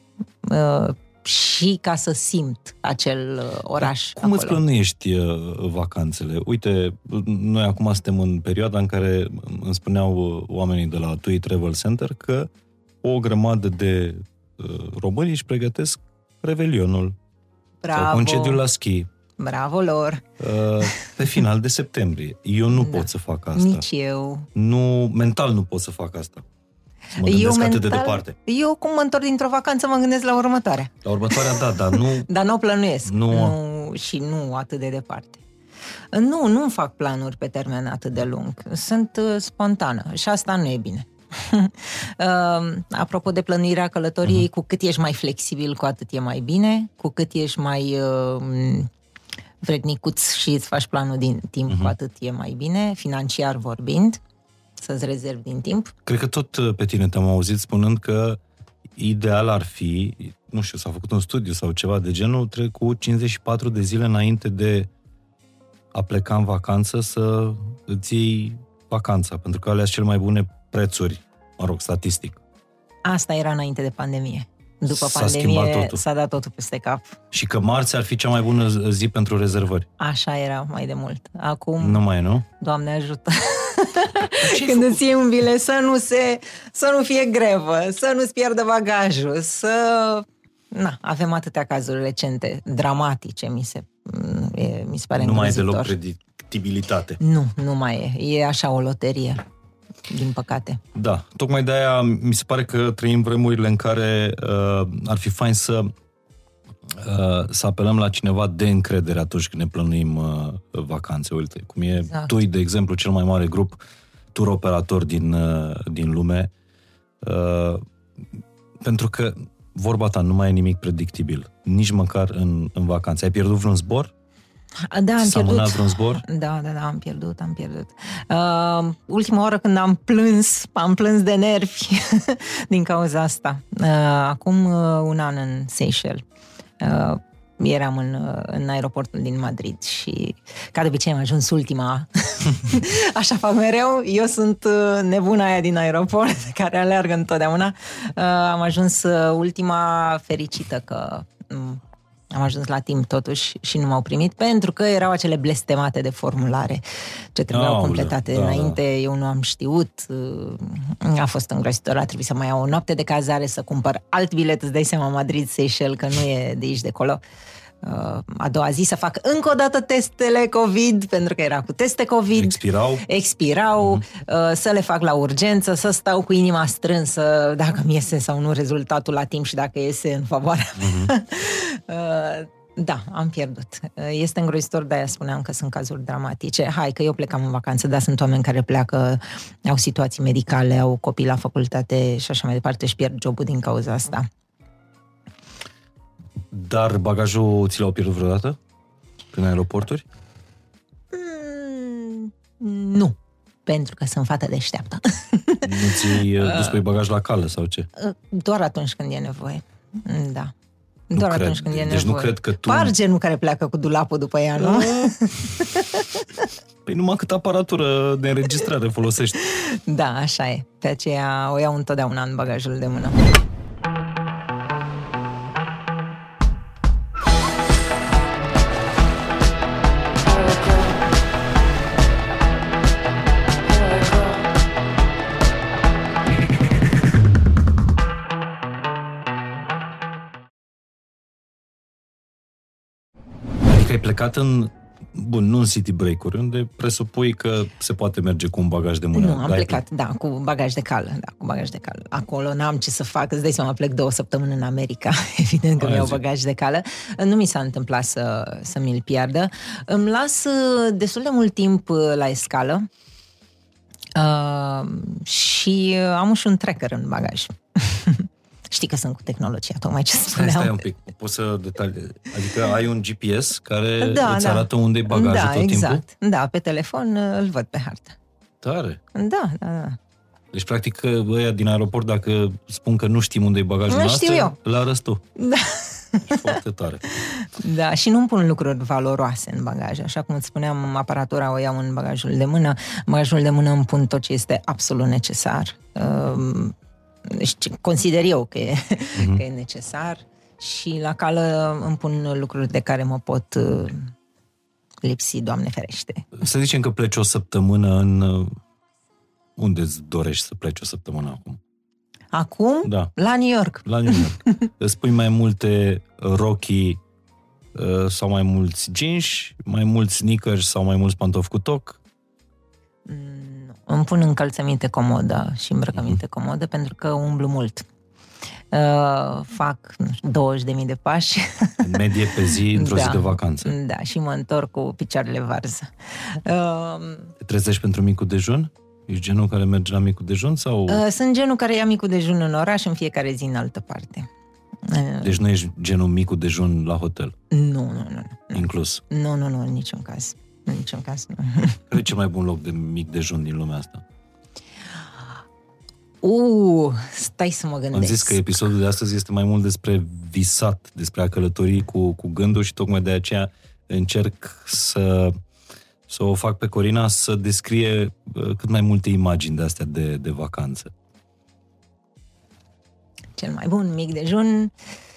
Și ca să simt acel oraș. Cum acolo. Îți plănuiești vacanțele? Uite, noi acum suntem în perioada în care îmi spuneau oamenii de la TUI Travel Center că o grămadă de români își pregătesc revelionul. Bravo! Sau concediul la schi. Bravo lor! Pe final de septembrie. Eu nu pot să fac asta. Nici eu. Mental nu pot să fac asta. Să mă gândesc atât de departe. Eu cum mă întorc dintr-o vacanță mă gândesc la următoarea. La următoarea, da, dar nu... Dar nu o plănuiesc. Și nu atât de departe. Nu fac planuri pe termen atât de lung. Sunt spontană și asta nu e bine. Apropo de plănuirea călătoriei, cu cât ești mai flexibil, cu atât e mai bine, cu cât ești mai vrednicuț și îți faci planul din timp, cu atât e mai bine, financiar vorbind, să-ți rezervi din timp. Cred că tot pe tine te-am auzit spunând că ideal ar fi, nu știu, s-a făcut un studiu sau ceva de genul, cu 54 de zile înainte de a pleca în vacanță să îți iei vacanța, pentru că alea sunt cele mai bune prețuri, mă rog, statistic. Asta era înainte de pandemie. După S-a pandemie s-a dat totul peste cap. Și că marți ar fi cea mai bună zi pentru rezervări. Așa era mai de mult. Acum, nu mai e, nu? Doamne ajută! Când îți iei un bilet să nu fie grevă, să nu-ți pierdă bagajul, avem atâtea cazuri recente, dramatice, mi se pare nu mai e îngrozitor. deloc predictibilitate. Nu mai e. E așa o loterie, din păcate. Da, tocmai de-aia mi se pare că trăim vremurile în care ar fi fain să apelăm la cineva de încredere atunci când ne plănuim vacanțe. Uite, cum e TUI, de exemplu, cel mai mare grup tur operator din lume, pentru că vorba ta, nu mai e nimic predictibil, nici măcar în vacanțe. Ai pierdut vreun zbor? Da, am pierdut. Amânat vreun zbor? Da, am pierdut. Ultima oară când am plâns de nervi din cauza asta. Acum un an în Seychelles. Eram în aeroportul din Madrid și, ca de obicei, am ajuns ultima. Așa fac mereu. Eu sunt nebuna aia din aeroport, care aleargă întotdeauna. Am ajuns ultima, fericită că am ajuns la timp totuși și nu m-au primit, pentru că erau acele blestemate de formulare ce trebuiau completate înainte. Eu nu am știut. A fost îngrozitor. A trebuit să mai iau o noapte de cazare, să cumpăr alt bilet, îți dai seama, Madrid-Seychelles, că nu e de aici de acolo. A doua zi să fac încă o dată testele COVID, pentru că era cu teste COVID. Expirau, să le fac la urgență, să stau cu inima strânsă dacă mi iese sau nu rezultatul la timp și dacă iese în favoarea mea. Da, am pierdut. Este îngrozitor, de-aia spuneam că sunt cazuri dramatice. Hai, că eu plecam în vacanță, dar sunt oameni care pleacă, au situații medicale, au copii la facultate și așa mai departe, și pierd jobul din cauza asta. Dar bagajul ți l-au pierdut vreodată? Prin aeroporturi? Nu. Pentru că sunt fată deșteaptă. Nu ți-ai dus pe bagaj la cale sau ce? Doar atunci când e nevoie. Da. Doar atunci când e nevoie. Deci nu cred că tu... Par genul care pleacă cu dulapul după ea, nu? Păi numai cât aparatură de înregistrare folosești. Da, așa e. Pe aceea o iau întotdeauna în bagajul de mână. Ai plecat nu în city break-uri, unde presupui că se poate merge cu un bagaj de mână. Nu, am plecat, cu bagaj de cală. Acolo n-am ce să fac, îți dai seama, plec 2 săptămâni în America, evident că mi-au bagaj de cală. Nu mi s-a întâmplat să mi-l piardă. Îmi las destul de mult timp la escală și am și un tracker în bagaj. Știi că sunt cu tehnologia, tocmai ce spuneam. Stai un pic, poți să detalii. Adică ai un GPS care îți arată unde e bagajul tot timpul? Da, pe telefon îl văd pe hartă. Tare. Da. Deci, practic, ăia din aeroport, dacă spun că nu știm unde e bagajul noastră, îl arăți tu. Da. Foarte tare. Da, și nu-mi pun lucruri valoroase în bagaj. Așa cum îți spuneam, aparatura o iau în bagajul de mână. În bagajul de mână îmi pun tot ce este absolut necesar. Deci consider eu că e necesar, și la cală îmi pun lucruri de care mă pot lipsi, Doamne ferește. Să zicem că pleci o săptămână în... Unde îți dorești să pleci o săptămână acum? Acum? Da. La New York. La New York. Îți pui mai multe rochii sau mai mulți jeans, mai mulți sneakers sau mai mulți pantofi cu toc? Îmi pun încălțăminte comodă și îmbrăcăminte comodă pentru că umblu mult. Fac 20.000 de pași. În medie pe zi, într-o zi de vacanță. Da, și mă întorc cu picioarele varză. Te trezești pentru micul dejun? Ești genul care merge la micul dejun? Sau? Sunt genul care ia micul dejun în oraș, în fiecare zi în altă parte. Deci nu ești genul micul dejun la hotel? Nu. Inclus? Nu, în niciun caz. În niciun caz, nu. Care e cel mai bun loc de mic dejun din lumea asta? Stai să mă gândesc. Am zis că episodul de astăzi este mai mult despre visat, despre a călători cu gândul și tocmai de aceea încerc să o fac pe Corina să descrie cât mai multe imagini de astea de vacanță. Cel mai bun mic dejun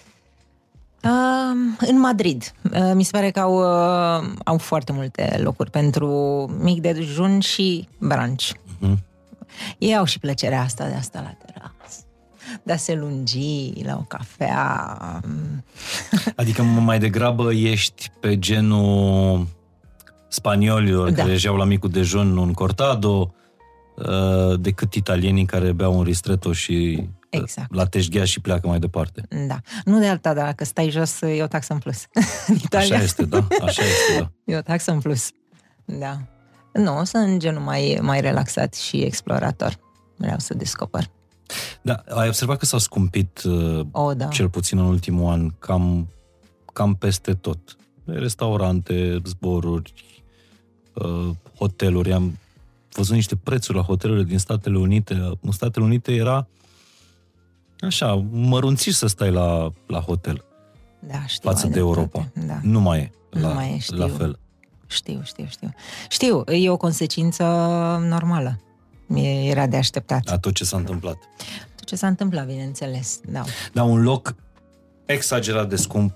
în Madrid. Mi se pare că au foarte multe locuri pentru mic dejun și brunch. Ei au și plăcerea asta de a sta la terasă, de a se lungi la o cafea. Adică mai degrabă ești pe genul spaniolilor care își iau la micul dejun un cortado, decât italienii care beau un ristretto și la teșghea și pleacă mai departe. Da. Nu de alta, dar dacă stai jos, e o taxă în plus. În Italia. Așa este, da. E o taxă în plus. Da. Nu, sunt genul mai relaxat și explorator. Vreau să descoper. Da, ai observat că s-au scumpit, cel puțin în ultimul an, cam peste tot. Restaurante, zboruri, hoteluri. Am văzut niște prețuri la hotelurile din Statele Unite. În Statele Unite era așa, mărunțiș să stai la hotel. Da, știu. Față de Europa. Da. Nu mai e la fel. Știu, e o consecință normală. Era de așteptat. A tot ce s-a întâmplat. Tot ce s-a întâmplat, bineînțeles, da. Da, un loc exagerat de scump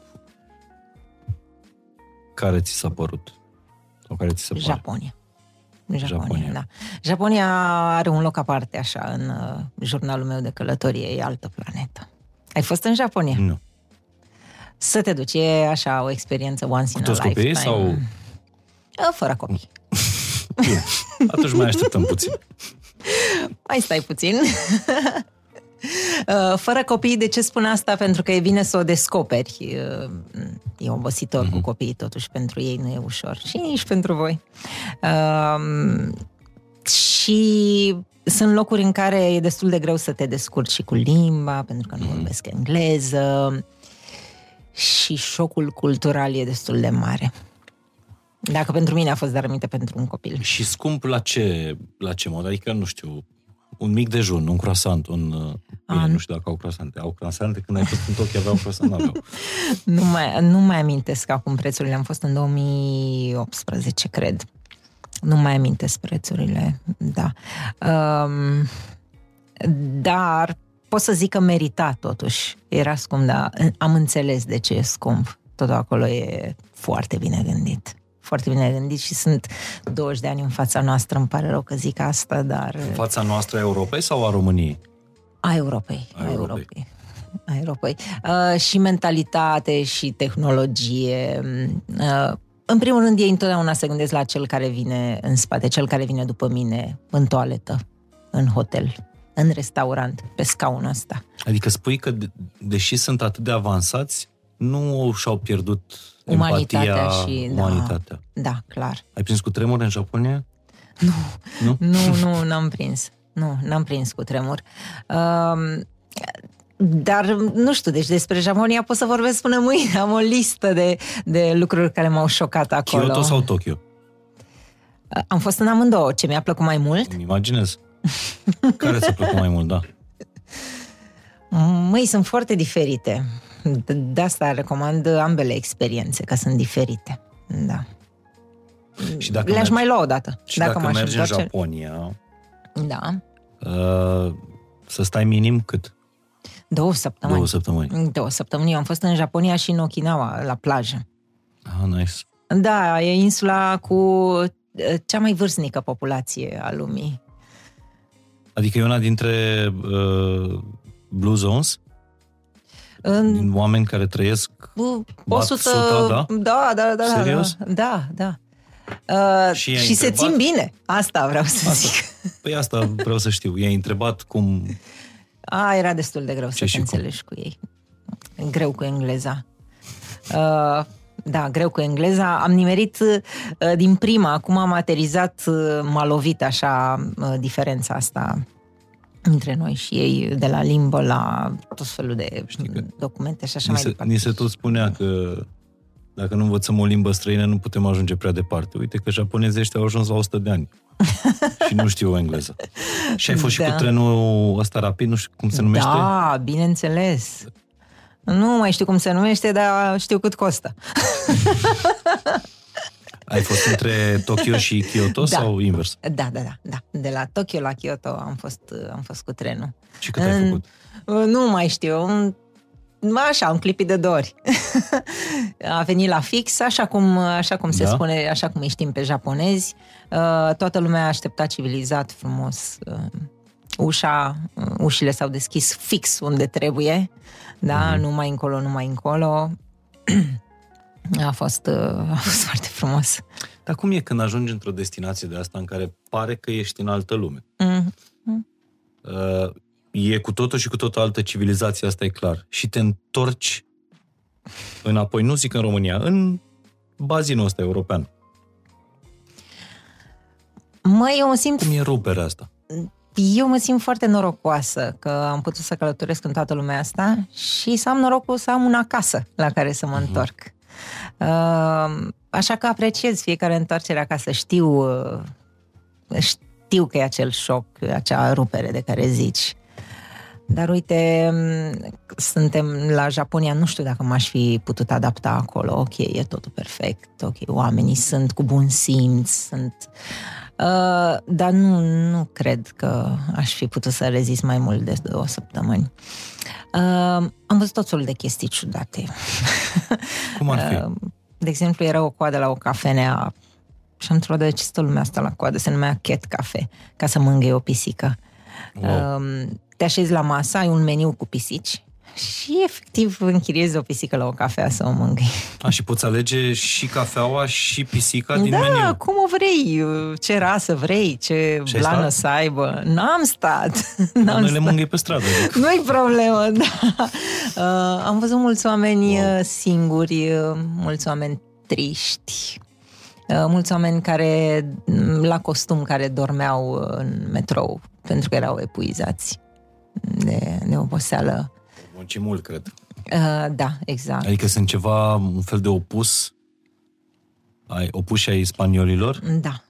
care ți s-a părut? Sau care ți se pare? Japonia, da. Japonia are un loc aparte, așa, în jurnalul meu de călătorie, e altă planetă. Ai fost în Japonia? Nu. Să te duci, e așa o experiență once in a lifetime. Cu toți copiii sau? Fără copii. Bine, atunci mai așteptăm puțin. Mai stai puțin. Fără copii, de ce spun asta? Pentru că e bine să o descoperi. E obositor cu copiii, totuși pentru ei nu e ușor. Și nici pentru voi. Și sunt locuri în care e destul de greu să te descurci și cu limba, pentru că nu vorbesc engleză. Și șocul cultural e destul de mare. Dacă pentru mine a fost, dar aminte pentru un copil. Și scump la ce mod? Adică, nu știu, un mic dejun, un croissant, nu știu dacă au croissante. Au croissante? Când ai fost în Tokyo aveau croissant? N-aveau. Nu mai amintesc acum prețurile. Am fost în 2018, cred. Nu mai amintesc prețurile, da. Dar pot să zic că merita totuși. Era scump, dar am înțeles de ce e scump. Totul acolo e foarte bine gândit. Foarte bine gândit și sunt 20 de ani în fața noastră, îmi pare rău că zic asta, dar... În fața noastră a Europei sau a României? A Europei. Și mentalitate și tehnologie. În primul rând, ei întotdeauna se gândesc la cel care vine în spate, cel care vine după mine în toaletă, în hotel, în restaurant, pe scaunul ăsta. Adică spui că, deși sunt atât de avansați, nu și-au pierdut empatia și umanitatea. Da, clar. Ai prins cu tremur în Japonia? Nu, n-am prins. N-am prins cu tremur. Dar, nu știu, deci despre Japonia pot să vorbesc până mâine. Am o listă de lucruri care m-au șocat acolo. Kyoto sau Tokyo? Am fost în amândouă. Ce mi-a plăcut mai mult? Îmi imaginez. Care ți-a plăcut mai mult, da? Măi, sunt foarte diferite. De asta recomand ambele experiențe, că sunt diferite. Da. Și dacă le-aș mai lua odată. Și dacă mergi în Japonia, da. Să stai minim cât? 2 săptămâni. 2 săptămâni. 2 săptămâni. Eu am fost în Japonia și în Okinawa, la plajă. Nice. Da, e insula cu cea mai vârstnică populație a lumii. Adică e una dintre Blue Zones? Din oameni care trăiesc 100, da? Da. Serios? Da. Și se țin bine. Asta vreau să zic. Păi asta vreau să știu. I-ai întrebat cum... Era destul de greu să te înțelegi cu ei. Greu cu engleza. Da, greu cu engleza. Am nimerit din prima, acum am aterizat, m-a lovit așa diferența asta între noi și ei, de la limbă la tot felul de documente și așa mai departe. Ni se tot spunea că dacă nu învățăm o limbă străină, nu putem ajunge prea departe. Uite că japonezii ăștia au ajuns la 100 de ani și nu știu engleză. Și ai fost și cu trenul ăsta rapid, nu știu cum se numește? Da, bineînțeles. Nu mai știu cum se numește, dar știu cât costă. Ai fost între Tokyo și Kyoto sau invers? Da. De la Tokyo la Kyoto am fost cu trenul. Și cât ai făcut? Nu mai știu. Așa, am clipit de 2 ori. A venit la fix, așa cum se spune, așa cum îi știm pe japonezi. Toată lumea a așteptat civilizat, frumos. Ușile s-au deschis fix unde trebuie. Da, nu mai încolo. A fost foarte frumos. Dar cum e când ajungi într-o destinație de asta în care pare că ești în altă lume? E cu totul și cu totul altă civilizație, asta e clar. Și te întorci înapoi, nu zic în România, în bazinul ăsta european. Eu mă simt... Cum e ruperea asta? Eu mă simt foarte norocoasă că am putut să călătoresc în toată lumea asta și să am norocul să am una acasă la care să mă întorc. Așa că apreciez fiecare întoarcere acasă. Știu că e acel șoc, acea rupere de care zici. Dar uite, suntem la Japonia, nu știu dacă m-aș fi putut adapta acolo. Ok, e totul perfect, ok, oamenii sunt cu bun simț, dar nu cred că aș fi putut să rezist mai mult de 2 săptămâni. Am văzut tot felul de chestii ciudate. Cum ar fi? De exemplu, era o coadă la o cafenea și am întrebat de ce stă lumea asta la coadă, se numea Cat Cafe, ca să mângâie o pisică. Wow. Te așezi la masă, ai un meniu cu pisici și efectiv închiriezi o pisică la o cafea să o mângâi. Și poți alege și cafeaua și pisica din meniu? Da, cum o vrei, ce rasă vrei, ce blană să aibă. N-am stat. Noi le mângâi pe stradă. Nu-i problemă, da. Am văzut mulți oameni singuri, mulți oameni triști, mulți oameni la costum care dormeau în metrou pentru că erau epuizați de oboseală. Munci mult, cred. Da, exact. Adică sunt un fel de opuși ai spaniolilor?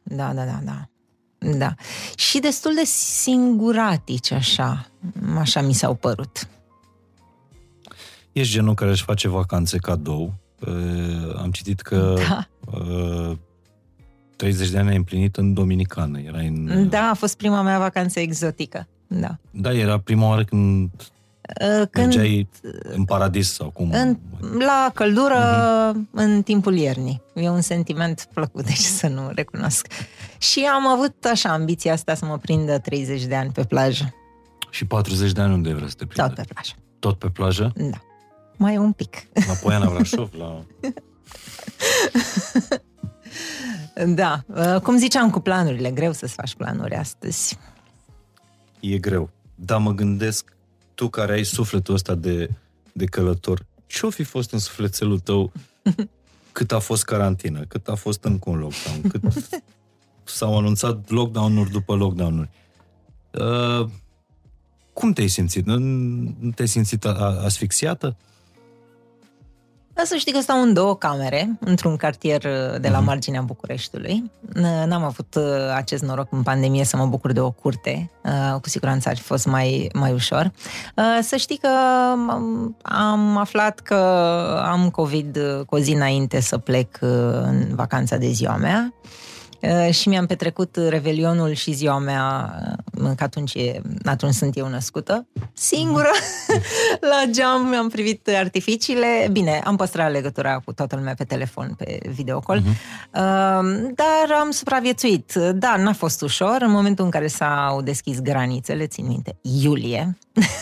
Da. Și destul de singuratici, așa mi s-au părut. Ești genul care își face vacanțe cadou. Am citit că 30 de ani ai împlinit în Dominicană. Da, a fost prima mea vacanță exotică. Da, era prima oară când mergeai în paradis sau cum? La căldură, în timpul iernii. E un sentiment plăcut, deci să nu recunosc. Și am avut așa ambiția asta să mă prindă 30 de ani pe plajă. Și 40 de ani unde vrei să te prindă? Tot pe plajă. Tot pe plajă? Da. Mai un pic. La Poiana Brașov? Da. Cum ziceam cu planurile, greu să-ți faci planuri astăzi. E greu. Dar mă gândesc, tu care ai sufletul ăsta de călător, ce-o fi fost în sufletelul tău cât a fost carantină, cât a fost încă un lockdown, cât s-au anunțat lockdown-uri după lockdown-uri. Cum te-ai simțit? Nu te-ai simțit asfixiată? Să știi că stau în 2 camere, într-un cartier de la marginea Bucureștiului. N-am avut acest noroc în pandemie să mă bucur de o curte. Cu siguranță ar fi fost mai ușor. Să știi că am aflat că am COVID cu o zi înainte să plec în vacanța de ziua mea. Și mi-am petrecut revelionul și ziua mea, că atunci sunt eu născută, singură, la geam, mi-am privit artificiile. Bine, am păstrat legătura cu toată lumea pe telefon, pe videocall, dar am supraviețuit. Da, n-a fost ușor. În momentul în care s-au deschis granițele, țin minte, iulie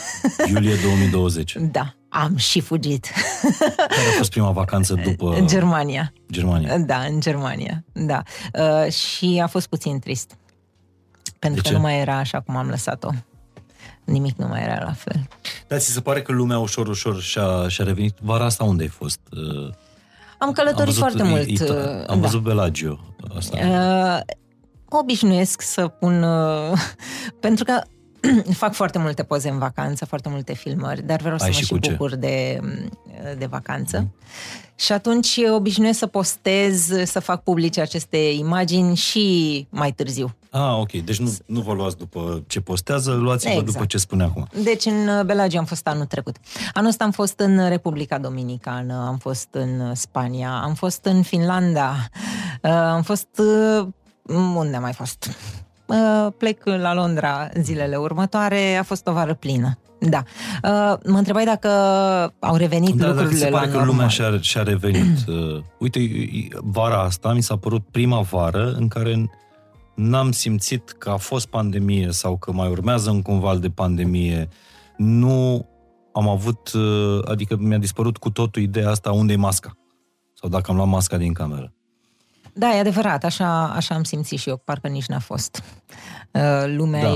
2020. Da. Am și fugit. Care a fost prima vacanță după... Germania. Germania. Da, în Germania. Da. Și a fost puțin trist. pentru că nu mai era așa cum am lăsat-o. Nimic nu mai era la fel. Dar ți se pare că lumea ușor și-a revenit? Vara asta unde ai fost? Am călătorit foarte mult. Am văzut Bellagio. Asta. Obișnuiesc să pun... pentru că fac foarte multe poze în vacanță, foarte multe filmări, dar vreau să mă și bucur de vacanță. Și atunci obișnuiesc să postez, să fac publice aceste imagini și mai târziu. Ok. Deci nu vă luați după ce postează, luați-vă după ce spune acum. Deci în Bellagio am fost anul trecut. Anul ăsta am fost în Republica Dominicană, am fost în Spania, am fost în Finlanda, am fost... unde am mai fost? Plec la Londra zilele următoare, a fost o vară plină. Da. Mă întrebai dacă au revenit lucrurile la normal. Că lumea și-a revenit. Uite, vara asta mi s-a părut prima vară în care n-am simțit că a fost pandemie sau că mai urmează încă un val de pandemie. Nu am avut, adică mi-a dispărut cu totul ideea asta, unde e masca? Sau dacă am luat masca din cameră. Da, e adevărat, așa am simțit și eu, parcă nici n-a fost. Lumea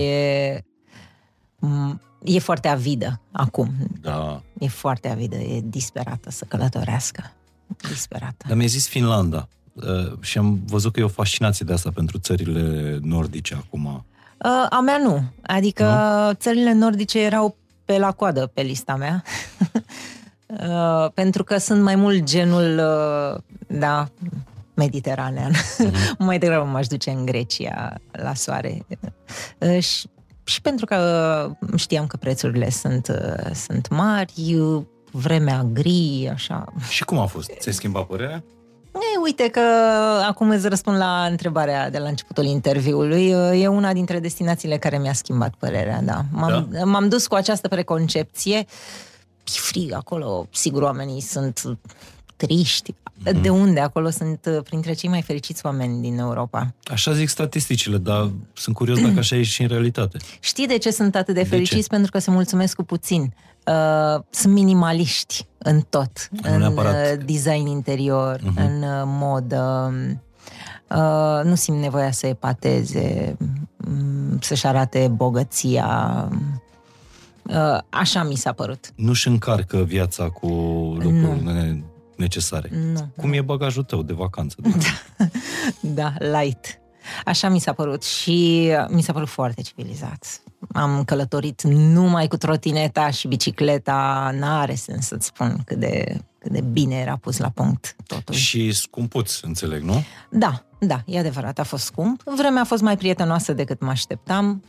e foarte avidă acum. Da. E foarte avidă, e disperată să călătorească. Disperată. Dar mi-ai zis Finlanda și am văzut că e o fascinație de asta pentru țările nordice acum. A mea nu. Adică țările nordice erau pe la coadă pe lista mea. Pentru că sunt mai mult genul, mediteranean. Mai degrabă m-aș duce în Grecia la soare. Și pentru că știam că prețurile sunt mari, vremea gri, așa. Și cum a fost? Ți-ai schimbat părerea? Uite că acum îți răspund la întrebarea de la începutul interviului. E una dintre destinațiile care mi-a schimbat părerea, da. M-am dus cu această preconcepție. E frig acolo, sigur oamenii sunt triști. De unde? Acolo sunt printre cei mai fericiți oameni din Europa. Așa zic statisticile, dar sunt curios dacă așa e și în realitate. Știi de ce sunt atât de fericiți? Pentru că se mulțumesc cu puțin. Sunt minimaliști în tot. În design interior, în modă. Nu simt nevoia să epateze, să-și arate bogăția. Așa mi s-a părut. Nu-și încarcă viața cu lucruri necesare. Nu. Cum e bagajul tău de vacanță? Da, light. Așa mi s-a părut și mi s-a părut foarte civilizat. Am călătorit numai cu trotineta și bicicleta, n-are sens să-ți spun cât de bine era pus la punct totul. Și scumpuț, înțeleg, nu? Da, e adevărat, a fost scump. Vremea a fost mai prietenoasă decât mă așteptam.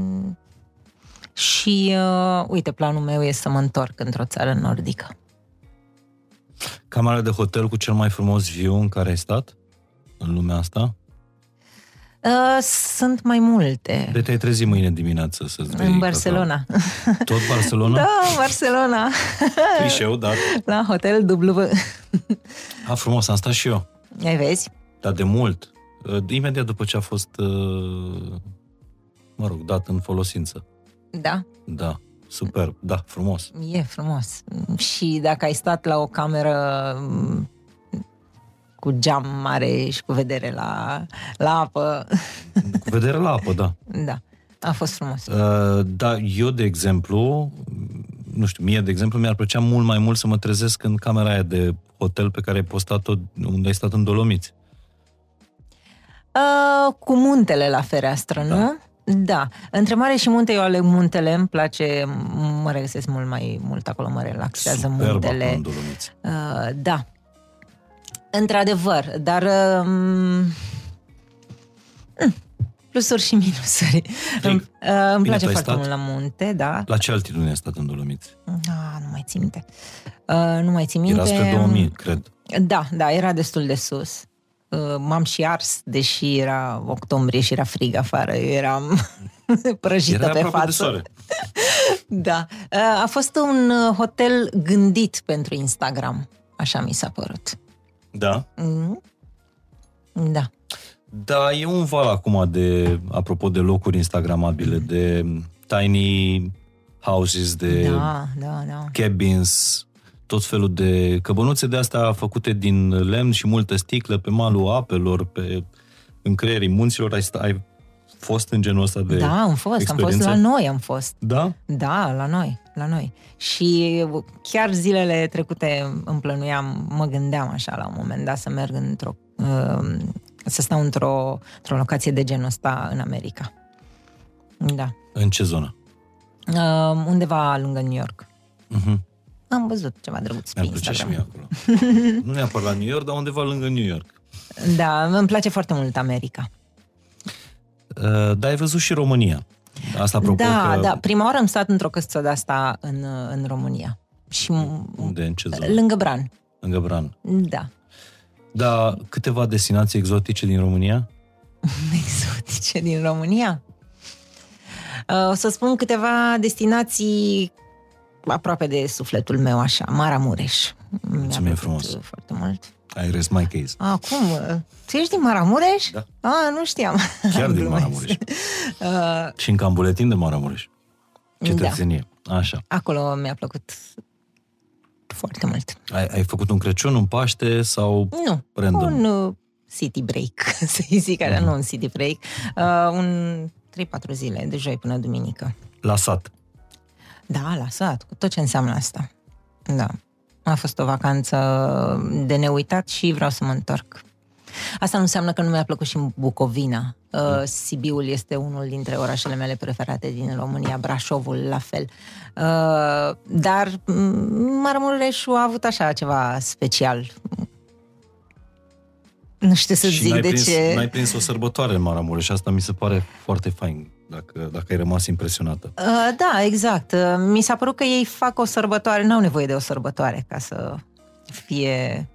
Și, uite, planul meu e să mă întorc într-o țară nordică. Camera de hotel cu cel mai frumos view în care ai stat? În lumea asta? Sunt mai multe. De te-ai trezit mâine dimineață să-ți vei în Barcelona. Tot Barcelona? Da, în Barcelona. Clișeu, da. La hotel W. Frumos, am stat și eu. Ai vezi? Dar de mult. Imediat după ce a fost, dat în folosință. Da? Da. Superb, da, frumos. E frumos. Și dacă ai stat la o cameră cu geam mare și cu vedere la apă... Cu vedere la apă, da. Da, a fost frumos. Da, eu, de exemplu, nu știu, mie, de exemplu, mi-ar plăcea mult mai mult să mă trezesc în camera aia de hotel pe care ai postat-o, unde ai stat în Dolomiți. Cu muntele la fereastră, nu? Da. Între mare și munte, eu aleg muntele, îmi place, mă regăsesc mult acolo, mă relaxează superb muntele. În Dolomiți. Da. Într-adevăr, dar plusuri și minusuri. Îmi place foarte mult la munte, da. La ce altitudine ai stat în Dolomiți? Nu mai țin minte. Nu mai țin minte. Era spre 2000, cred. Da, era destul de sus. M-am și ars, deși era octombrie și era frig afară. Eu eram prăjită pe față. Da. A fost un hotel gândit pentru Instagram. Așa mi s-a părut. Da? Da. Da, e un val acum apropo de locuri instagramabile, de tiny houses, de cabins, tot felul de căbănuțe de astea făcute din lemn și multă sticlă pe malul apelor, în creierii munților. fost în genul ăsta de Da, am fost la noi, am fost. Da? Da, la noi. Și chiar zilele trecute îmi plănuiam, mă gândeam așa la un moment dat să merg să stau într-o locație de genul ăsta în America. Da. În ce zonă? Undeva lângă New York. Uh-huh. Am văzut ceva drăguț pe Instagram. Mi-a plăcea și mie acolo. Nu neapărat la New York, dar undeva lângă New York. Da, îmi place foarte mult America. Dar ai văzut și România. Asta apropo Da, prima oară am stat într-o căsuță de-asta în România. Și unde, în ce zonă? Lângă Bran. Lângă Bran. Da. Da, câteva destinații exotice din România? Exotice din România? O să spun câteva destinații aproape de sufletul meu, așa. Maramureș. Mulțumim frumos. Foarte mult. I rest my case. Acum, tu ești din Maramureș? Da. Nu știam. Chiar din Maramureș. Și încă am buletin de Maramureș. Cetățenie. Da. Așa. Acolo mi-a plăcut foarte mult. Ai făcut un Crăciun, un Paște sau nu, random? Un city break, să-i zic, nu un city break. Un 3-4 zile, de joi până duminică. La sat? Da, la sat, cu tot ce înseamnă asta. Da. A fost o vacanță de neuitat și vreau să mă întorc. Asta nu înseamnă că nu mi-a plăcut și Bucovina. Sibiul este unul dintre orașele mele preferate din România, Brașovul la fel. Dar Maramureșul a avut așa ceva special. Nu știu să zic de ce. N-ai prins o sărbătoare în Maramureș, asta mi se pare foarte fain, dacă ai rămas impresionată. Da, exact. Mi s-a părut că ei fac o sărbătoare, n-au nevoie de o sărbătoare ca să fie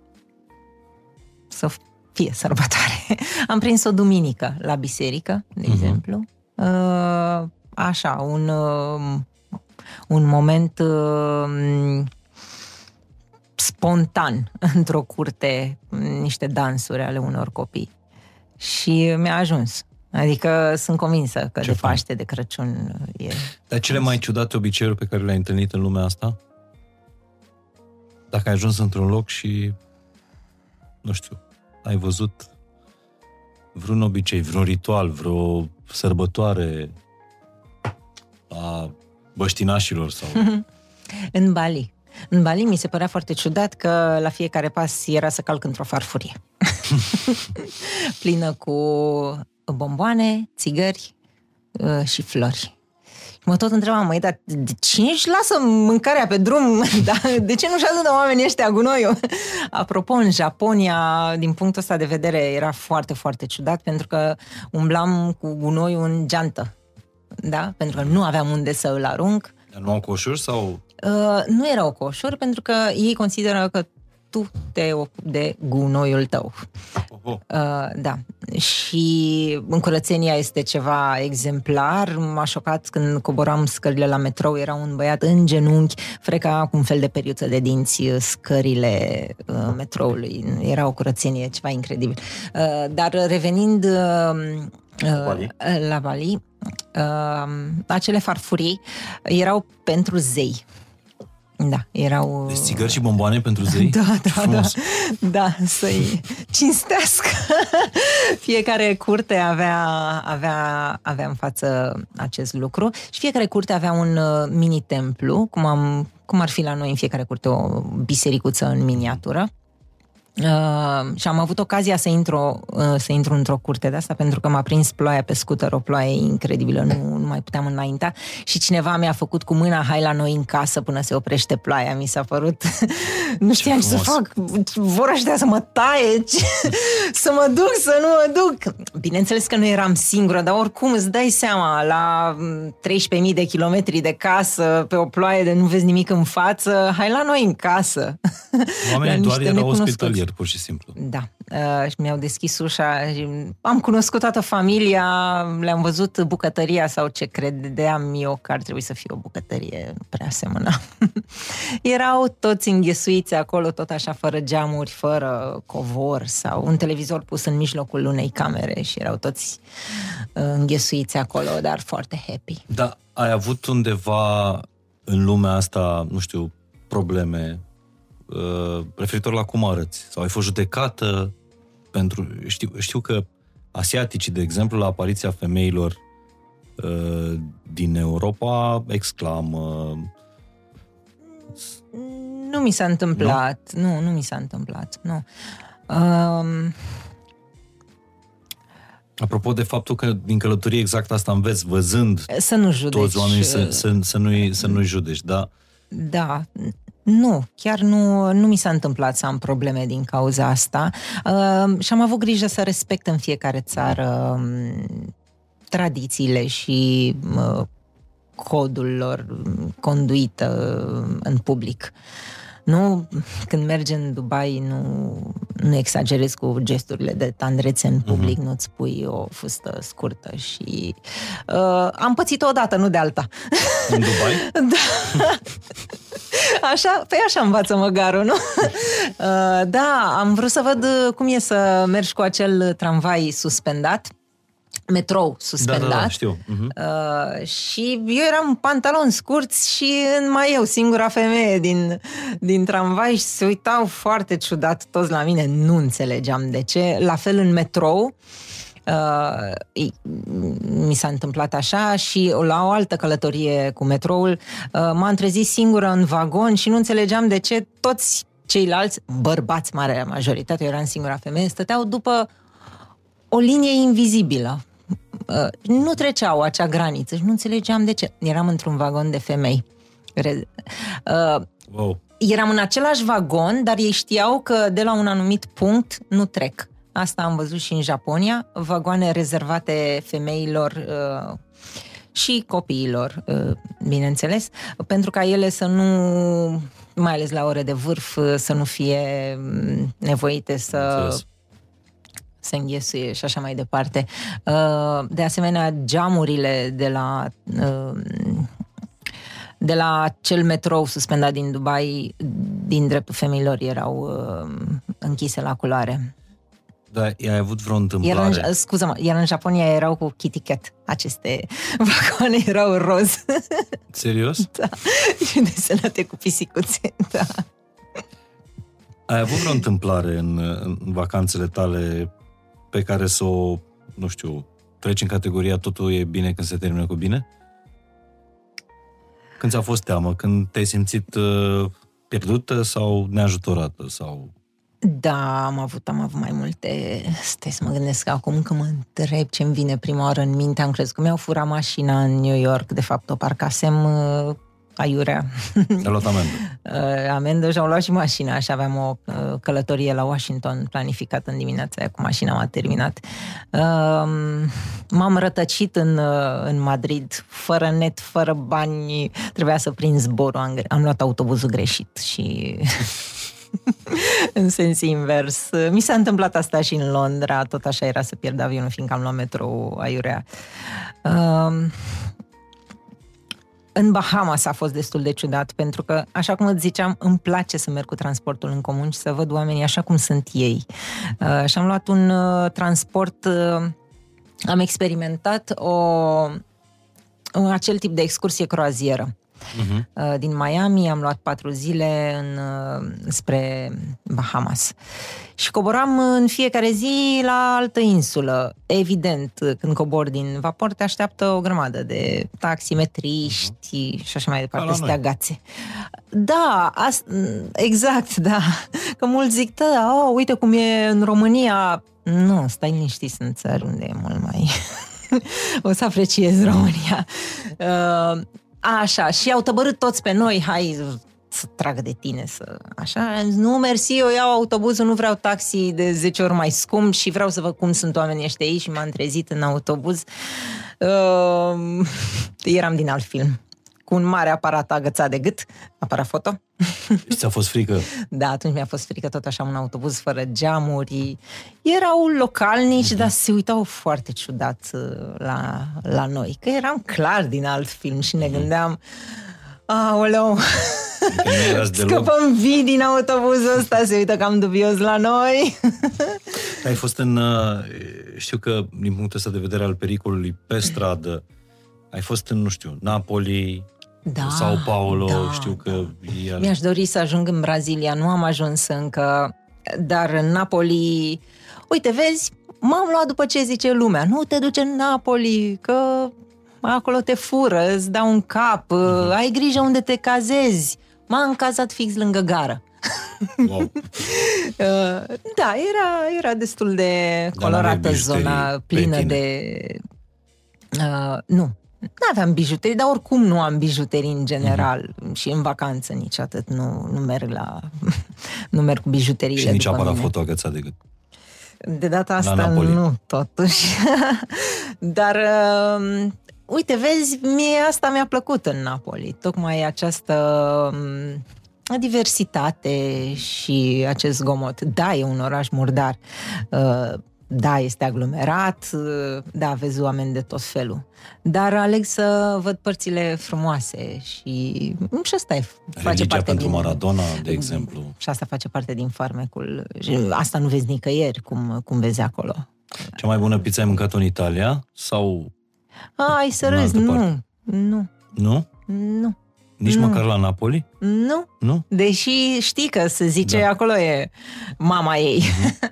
sărbătoare. Am prins o duminică la biserică, de exemplu. Așa, un moment spontan într-o curte, niște dansuri ale unor copii. Și mi-a ajuns. Adică sunt convinsă că de Paște, de Crăciun e... Dar cele mai ciudate obiceiuri pe care le-ai întâlnit în lumea asta? Dacă ai ajuns într-un loc și, nu știu, ai văzut vreun obicei, vreun ritual, vreo sărbătoare a băștinașilor sau... În Bali. În Bali mi se părea foarte ciudat că la fiecare pas era să calc într-o farfurie. Plină cu bomboane, țigări și flori. Mă tot întrebam, dar de cine își lasă mâncarea pe drum? Da? De ce nu-și adună oamenii ăștia gunoiul? Apropo, în Japonia, din punctul ăsta de vedere, era foarte, foarte ciudat, pentru că umblam cu gunoiul în geantă. Da? Pentru că nu aveam unde să îl arunc. Nu au coșuri sau... Nu erau coșuri, pentru că ei consideră că tu te ocupi de gunoiul tău. Da. Și în curățenia este ceva exemplar. M-a șocat când coboram scările la metrou, era un băiat în genunchi, freca cu un fel de periuță de dinți scările metroului. Era o curățenie, ceva incredibil. Dar revenind la Bali, acele farfurii erau pentru zei. Da, erau... Deci țigări și bomboane pentru zei? Da, să-i cinstească. Fiecare curte avea în față acest lucru și fiecare curte avea un mini-templu, cum ar fi la noi în fiecare curte o bisericuță în miniatură. Și am avut ocazia să intru într-o curte de asta pentru că m-a prins ploaia pe scuter, o ploaie incredibilă, nu mai puteam înainta și cineva mi-a făcut cu mâna hai la noi în casă până se oprește ploaia. Mi s-a părut, nu știam ce să fac, vor ăștia să mă taie, să mă duc, să nu mă duc. Bineînțeles că nu eram singură, dar oricum îți dai seama, la 13.000 de kilometri de casă, pe o ploaie de nu vezi nimic în față, hai la noi în casă. Oamenii doar erau ospitalieri, pur și simplu. Da, și mi-au deschis ușa, am cunoscut toată familia, le-am văzut bucătăria sau ce credeam eu că ar trebui să fie o bucătărie, nu prea asemăna. Erau toți înghesuiți acolo, tot așa, fără geamuri, fără covor sau un televizor pus în mijlocul unei camere și erau toți înghesuiți acolo, dar foarte happy. Da, ai avut undeva în lumea asta, nu știu, probleme referitor la cum arăți? Sau ai fost judecată pentru... Știu că asiaticii, de exemplu, la apariția femeilor din Europa, exclamă... Nu mi s-a întâmplat. Nu mi s-a întâmplat. Nu. Apropo de faptul că din călătorie exact asta înveți, văzând să nu judeci. Toți oamenii să nu-i judeci, da? Da, nu, chiar nu mi s-a întâmplat să am probleme din cauza asta și am avut grijă să respect în fiecare țară tradițiile și codul lor, conduită în public. Nu, când mergi în Dubai, nu exagerezi cu gesturile de tandrețe în public, nu-ți pui o fustă scurtă și... am pățit-o odată, nu de alta. În Dubai? Da. Așa învață măgarul, nu? Da, am vrut să văd cum e să mergi cu acel tramvai suspendat, metrou suspendat. Da, știu. Și eu eram în pantaloni scurți și în maieu, singura femeie din tramvai și se uitau foarte ciudat toți la mine, nu înțelegeam de ce. La fel în metrou, mi s-a întâmplat așa și la o altă călătorie cu metroul m-am trezit singură în vagon și nu înțelegeam de ce toți ceilalți, bărbați, marea majoritate, eu eram singura femeie, stăteau după o linie invizibilă. Nu treceau acea graniță și nu înțelegeam de ce. Eram într-un vagon de femei. Wow. Eram în același vagon, dar ei știau că de la un anumit punct nu trec. Asta am văzut și în Japonia, vagoane rezervate femeilor și copiilor, bineînțeles, pentru ca ele să nu, mai ales la ore de vârf, să nu fie nevoite să se înghesuie și așa mai departe. De asemenea, geamurile de la cel metrou suspendat din Dubai, din dreptul femeilor, erau închise la culoare. Da, ai avut vreo întâmplare? Iar în Japonia erau cu Kitty Cat. Aceste vagoane erau roz. Serios? Da. Și desenate cu pisicuțe, da. Ai avut vreo întâmplare în vacanțele tale pe care să o, nu știu, treci în categoria totul e bine când se termină cu bine? Când ți-a fost teamă? Când te-ai simțit pierdută sau neajutorată? Sau... Da, am avut mai multe. Stai să mă gândesc acum că mă întreb ce-mi vine prima oară în minte. Am crezut că mi-au furat mașina în New York. De fapt, o parcasem aiurea. Ai luat amendă? Amendă și au luat și mașina. Și aveam o călătorie la Washington planificată în dimineața aia, cu mașina m-a terminat. M-am rătăcit în Madrid, fără net, fără bani. Trebuia să prind zborul. Am luat autobuzul greșit și... în sens invers. Mi s-a întâmplat asta și în Londra, tot așa era să pierd avionul, fiindcă am luat metrou aiurea. În Bahamas a fost destul de ciudat, pentru că, așa cum îți ziceam, îmi place să merg cu transportul în comun și să văd oamenii așa cum sunt ei. Și am luat un transport, am experimentat acel tip de excursie croazieră. Din Miami am luat 4 zile spre Bahamas și coboram în fiecare zi la altă insulă. Evident, când cobori din vapor te așteaptă o grămadă de taximetriști și așa mai departe, să te agațe. Da, exact, da. Că mulți zic, da, uite cum e în România. Nu, stai liniștit, sunt țări unde e mult mai... o să apreciez România. Așa, și au tăbărât toți pe noi, hai să tragă de tine, așa, nu, mersi, eu iau autobuzul, nu vreau taxi de 10 ori mai scump și vreau să văd cum sunt oamenii ăștia aici și m-am trezit în autobuz. Eram din alt film, cu un mare aparat agățat de gât, aparat foto. Și ți-a fost frică? Da, atunci mi-a fost frică, tot așa, un autobuz fără geamuri. Erau localnici, dar se uitau foarte ciudat la noi, că eram clar din alt film și ne gândeam, aoleu, scăpăm vii din autobuzul ăsta, se uită cam dubios la noi. Ai fost știu că din punctul ăsta de vedere al pericolului pe stradă, ai fost în, nu știu, Napoli, da, Sao Paulo, da, știu că... Da. Mi-aș dori să ajung în Brazilia, nu am ajuns încă, dar în Napoli, uite, vezi, m-am luat după ce zice lumea, nu te duci în Napoli, că acolo te fură, îți dau un cap, ai grijă unde te cazezi. M-am cazat fix lângă gară. Wow. Da, era destul de colorată zona, plină de... Nu aveam bijuterii, dar oricum nu am bijuterii în general și în vacanță nici atât, nu merg nu merg cu bijuteriile. Și nici după aparat mine. foto agățat decât. De data asta nu, totuși. Dar, uite, vezi, mie asta mi-a plăcut în Napoli. Tocmai această diversitate și acest zgomot. Da, e un oraș murdar. Da, este aglomerat. Da, vezi oameni de tot felul. Dar aleg să văd părțile frumoase și asta face Religia parte pentru din... Maradona, de exemplu. Și asta face parte din farmecul. Asta nu vezi nicăieri, cum vezi acolo. Cea mai bună pizza ai mâncat-o în Italia? Sau... Ai să râzi, nu. Nu? Nu. Nici măcar la Napoli? Nu. Deși știi că se zice acolo e mama ei.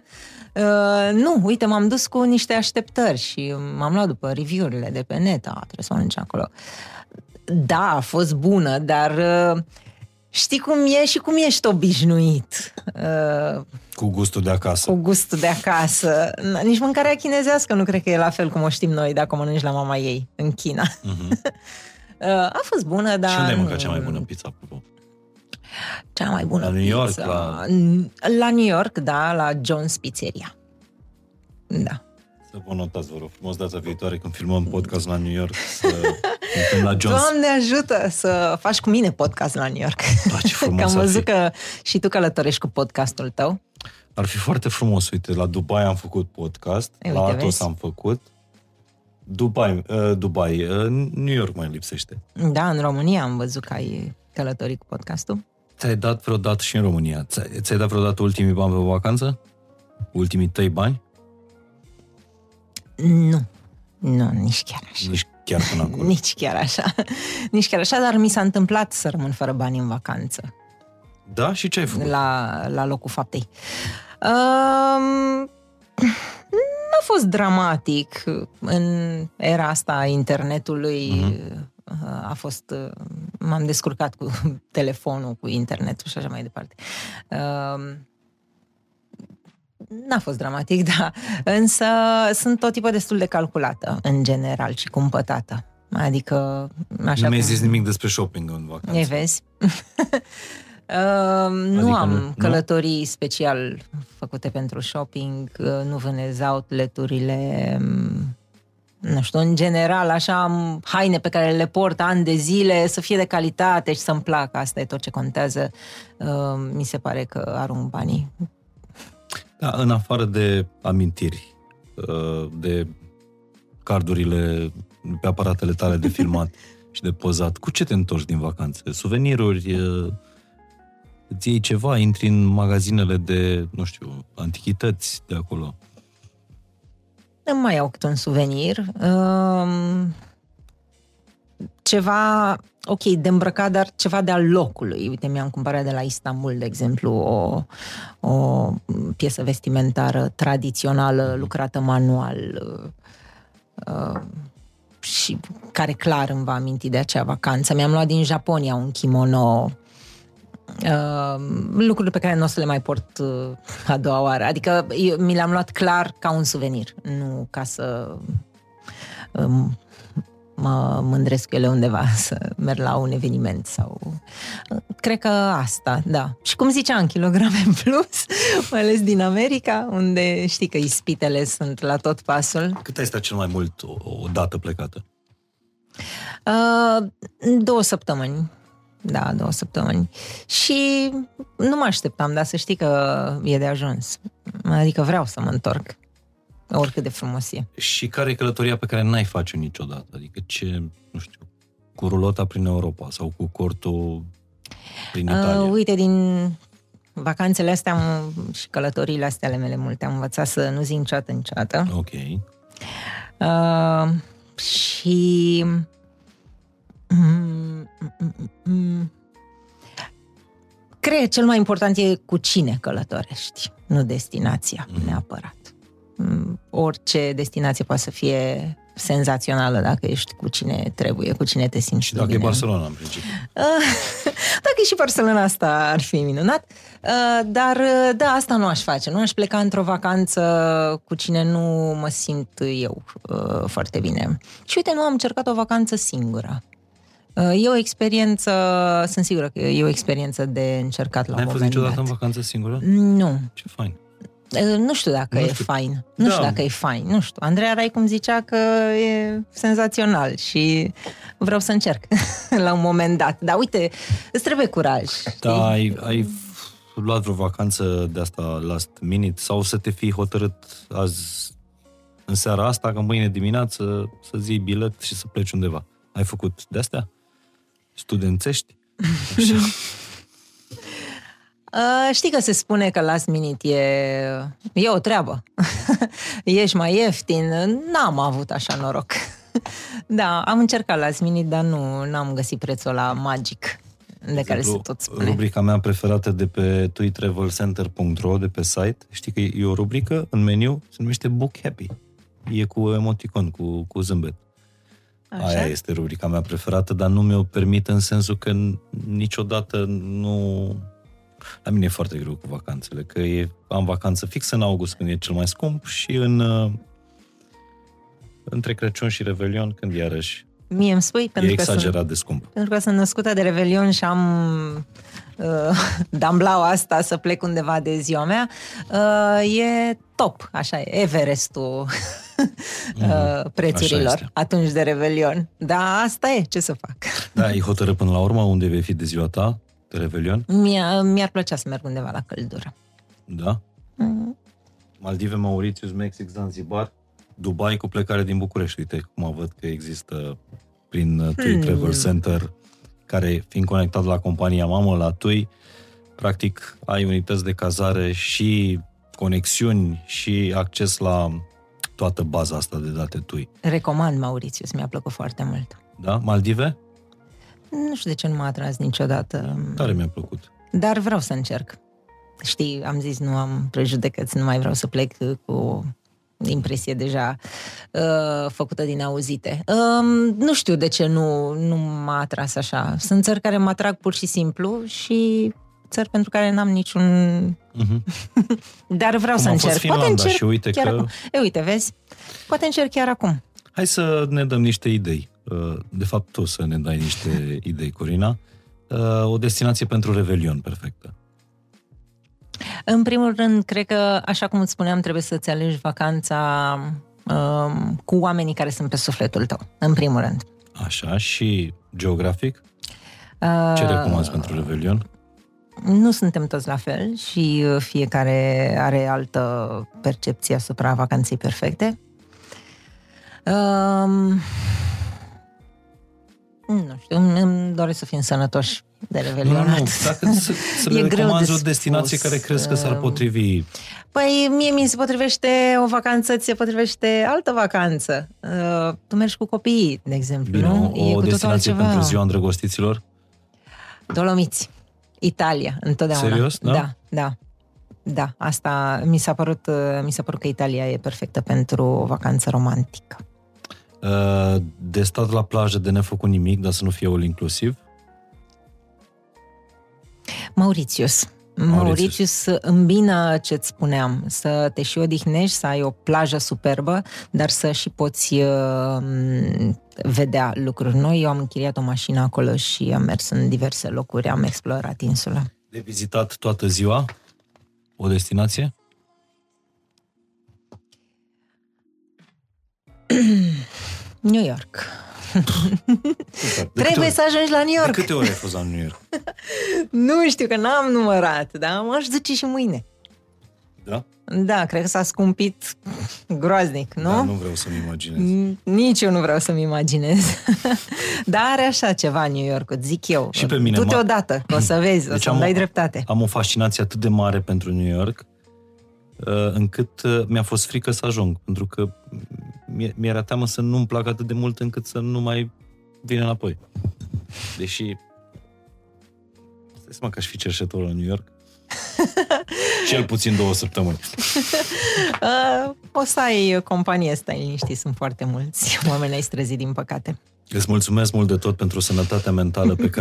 Nu, uite, m-am dus cu niște așteptări și m-am luat după review-urile de pe net. Trebuie să mănânci acolo. Da, a fost bună, dar știi cum e și cum ești obișnuit. Cu gustul de acasă. Cu gustul de acasă. Nici mâncarea chinezească nu cred că e la fel cum o știm noi dacă o mănânci la mama ei în China. A fost bună, dar... Și unde ai mâncat cea mai bună pizza, apropo? Cea mai bună la New York, pizza... La New York, da, la John's Pizzeria. Da. Să vă notați, vă rog frumos, data viitoare când filmăm podcast la New York, să întâlnim la John's. Doamne ajută să faci cu mine podcast la New York. Da, ce frumos. Că am văzut că și tu călătorești cu podcastul tău. Ar fi foarte frumos, uite, la Dubai am făcut podcast, la Atos am făcut. Dubai, New York mai lipsește. Da, în România am văzut că ai călătorit cu podcastul. Ți-ai dat vreodată și în România? Ți-ai dat vreodată ultimii bani pe vacanță? Ultimii tăi bani? Nu, nici chiar așa. Nici chiar până acolo. Nici chiar așa, dar mi s-a întâmplat să rămân fără bani în vacanță. Da? Și ce ai făcut? La locul faptei. N-a fost dramatic. În era asta a internetului a fost... M-am descurcat cu telefonul, cu internetul și așa mai departe. N-a fost dramatic, da. Însă sunt tot tipul destul de calculată, în general, și cumpătată. Adică... Așa nu mi-ai zis nimic despre shopping în vacanță. Ne vezi? Nu am călătorii special făcute pentru shopping, nu vânez outlet-urile, nu știu, în general, așa am haine pe care le port ani de zile, să fie de calitate și să-mi placă, asta e tot ce contează. Mi se pare că arunc banii. Da, în afară de amintiri, de cardurile pe aparatele tale de filmat și de pozat, cu ce te întorci din vacanțe? Suveniruri? Îți iei ceva? Intri în magazinele de, nu știu, antichități de acolo? Nu mai iau cât un suvenir. Ceva, ok, de îmbrăcat, dar ceva de-al locului. Uite, mi-am cumpărat de la Istanbul, de exemplu, o piesă vestimentară tradițională, lucrată manual, și care clar îmi va aminti de acea vacanță. Mi-am luat din Japonia un kimono, lucruri pe care nu o să le mai port a doua oară. Adică mi le-am luat clar ca un suvenir, nu ca să mă mândresc cu ele undeva, să merg la un eveniment sau... Cred că asta, da. Și cum ziceam, kilograme în plus, mai ales din America, unde știi că ispitele sunt la tot pasul. Cât ai stat cel mai mult o dată plecată? 2 săptămâni. Da, 2 săptămâni. Și nu mă așteptam, dar să știi că e de ajuns. Adică vreau să mă întorc, oricât de frumos e. Și care e călătoria pe care n-ai face niciodată? Adică ce, nu știu, cu rulota prin Europa sau cu cortul prin Italia? Uite, din vacanțele astea și călătoriile astea ale mele multe, am învățat să nu zic niciodată. Ok. Și... Cred că cel mai important e cu cine călătorești, nu destinația neapărat. orice destinație poate să fie senzațională dacă ești cu cine trebuie, cu cine te simți. Și dacă bine. e Barcelona, în principiu. Dacă e și Barcelona, asta ar fi minunat. Dar, da, asta nu aș face. Nu aș pleca într-o vacanță cu cine nu mă simt eu foarte bine. Și uite, nu am încercat o vacanță singură. E o experiență, sunt sigură că e o experiență de încercat la un moment dat. N-ai fost niciodată în vacanță singură? Nu. Ce fain. Nu știu dacă e fain. Nu știu dacă e fain. Nu știu. Andreea Rai cum zicea că e senzațional și vreau să încerc la un moment dat. Dar uite, îți trebuie curaj. Da, ai luat vreo vacanță de asta last minute sau să te fii hotărât azi în seara asta, că mâine dimineață să-ți iei bilet și să pleci undeva. Ai făcut de-astea? Studențești? Așa. Știi că se spune că last minute e o treabă. Ești mai ieftin. N-am avut așa noroc. Da, am încercat last minute, dar n-am găsit prețul ăla magic de care se tot spune. Rubrica mea preferată de pe tuitravelcenter.ro, de pe site, știi că e o rubrică în meniu, se numește Book Happy. E cu emoticon, cu zâmbet. Așa? Aia este rubrica mea preferată, dar nu mi-o permit în sensul că niciodată nu... La mine e foarte greu cu vacanțele, că am vacanță fixă în august, când e cel mai scump, și între Crăciun și Revelion, când iarăși mie îmi spui, pentru exagerat de scump. Pentru că sunt născută de Revelion și am damblaua asta să plec undeva de ziua mea, e top, așa e, Everestul prețurilor atunci de Revelion. Dar asta e, ce să fac? Da, ai hotărât până la urmă unde vei fi de ziua ta, de Revelion? Mi-ar plăcea să merg undeva la căldură. Da? Maldive, Mauritius, Mexic, Zanzibar, Dubai cu plecare din București. Uite, cum văd că există prin TUI Travel Center, care, fiind conectat la compania mamă, la TUI, practic ai unități de cazare și conexiuni și acces la toată baza asta de date TUI. Recomand Mauritius, mi-a plăcut foarte mult. Da? Maldive? Nu știu de ce nu m-a atras niciodată. Tare mi-a plăcut. Dar vreau să încerc. Știi, am zis, nu am prejudecăți, nu mai vreau să plec cu impresie deja făcută din auzite. Nu știu de ce nu m-a atras așa. Sunt țări care mă atrag pur și simplu și țări pentru care n-am niciun... Dar vreau să încerc. Poate încerc și uite chiar că... acum. Uite, vezi? Poate încerc chiar acum. Hai să ne dăm niște idei. De fapt, tu să ne dai niște idei, Corina. O destinație pentru Revelion perfectă. În primul rând, cred că, așa cum îți spuneam, trebuie să-ți alegi vacanța cu oamenii care sunt pe sufletul tău, în primul rând. Așa, și geografic? Ce recomanzi pentru Revelion? Nu suntem toți la fel și fiecare are altă percepție asupra vacanței perfecte. Nu știu, îmi doresc să fim sănătoși de Revelion. Nu, dacă să le recomanzi o destinație care crezi că s-ar potrivi. Păi mie mi se potrivește o vacanță, ți se potrivește altă vacanță. Tu mergi cu copiii, de exemplu. Bine, nu? O destinație pentru ziua îndrăgostiților? Dolomiți, Italia, întotdeauna. Serios? Da? Da, asta mi s-a părut că Italia e perfectă pentru o vacanță romantică. De stat la plajă, de nefăcut nimic, dar să nu fie all inclusiv? Mauritius îmbină ce-ți spuneam, să te și odihnești, să ai o plajă superbă, dar să și poți vedea lucruri noi. Eu am închiriat o mașină acolo și am mers în diverse locuri, am explorat insula. De vizitat toată ziua? O destinație? New York. Trebuie să ajungi la New York. De câte ori ai fost la New York? Nu știu, că n-am numărat, dar m-aș duce și mâine. Da? Da, cred că s-a scumpit groaznic, nu? Da, nu vreau să-mi imaginez. Nici eu nu vreau să-mi imaginez. Dar are așa ceva New York, zic eu. Și pe mine. Du-te odată, o să vezi, deci o să-mi dai dreptate. Am o fascinație atât de mare pentru New York, încât mi-a fost frică să ajung, pentru că mi-era teamă să nu-mi placă atât de mult încât să nu mai vin înapoi. Deși stai seama că aș fi cerșetor la New York. cel puțin 2 săptămâni. O să ai companie, stai liniștit, sunt foarte mulți oameni ai străzi, din păcate. Îți mulțumesc mult de tot pentru sănătatea mentală pe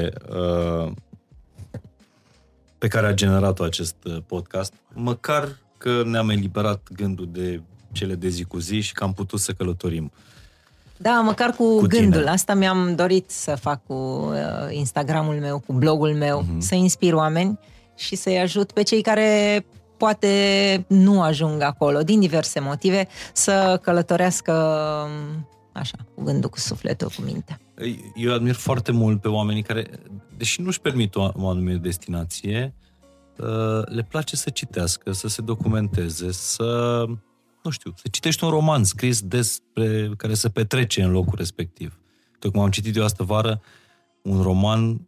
care a generat-o acest podcast. Măcar că ne-am eliberat gândul de cele de zi cu zi și că am putut să călătorim. Da, măcar cu gândul. tine. Asta mi-am dorit să fac cu Instagramul meu, cu blogul meu, să inspir oameni și să-i ajut pe cei care poate nu ajung acolo, din diverse motive, să călătorească așa, cu gândul, cu sufletul, cu mintea. Eu admir foarte mult pe oamenii care, deși nu-și permit o anumită destinație, le place să citească, să se documenteze, să citești un roman scris despre care se petrece în locul respectiv. Tocmai am citit eu astă vară un roman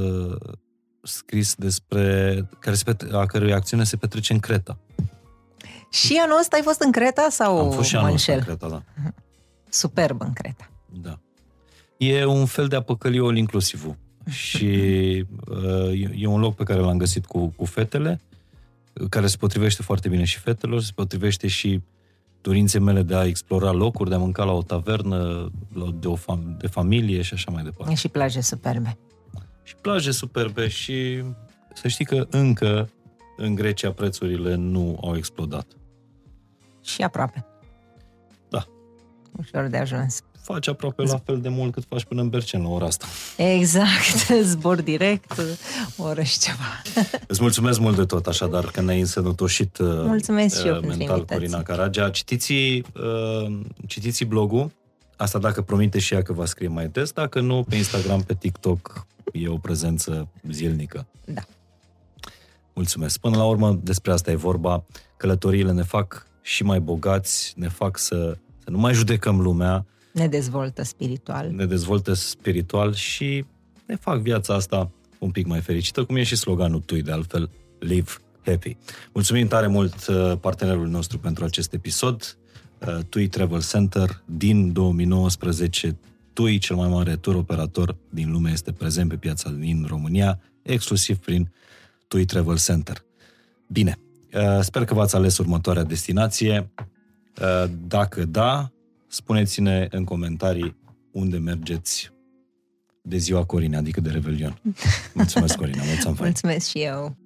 scris despre a cărui acțiune se petrece în Creta. Și anul ăsta ai fost în Creta sau Am fost și anul ăsta în în Creta, da. Superb în Creta. Da. E un fel de a păcăli all inclusivul. Și e un loc pe care l-am găsit cu fetele, care se potrivește foarte bine și fetelor, se potrivește și dorințe mele de a explora locuri, de a mânca la o tavernă, de familie și așa mai departe. Și plaje superbe. Și plaje superbe și să știi că încă în Grecia prețurile nu au explodat. Și aproape. Da. Ușor de ajuns. Faci aproape la fel de mult cât faci până în Bercen la ora asta. Exact, zbor direct, o oră și ceva. Îți mulțumesc mult de tot, așadar, că ne-ai însănătoșit mental, Corina Caragea. Citiți blogul, asta dacă promite și ea că va scrie mai des, dacă nu, pe Instagram, pe TikTok, e o prezență zilnică. Da. Mulțumesc. Până la urmă, despre asta e vorba. Călătoriile ne fac și mai bogați, ne fac să nu mai judecăm lumea, ne dezvoltă spiritual și ne fac viața asta un pic mai fericită, cum e și sloganul TUI, de altfel, Live Happy. Mulțumim tare mult partenerul nostru pentru acest episod, TUI Travel Center. Din 2019, TUI, cel mai mare tour operator din lume, este prezent pe piața din România, exclusiv prin TUI Travel Center. Bine, sper că v-ați ales următoarea destinație. Dacă da, spuneți-ne în comentarii unde mergeți de ziua Corinei, adică de Revelion. Mulțumesc, Corina, mulțumesc. Mulțumesc și eu.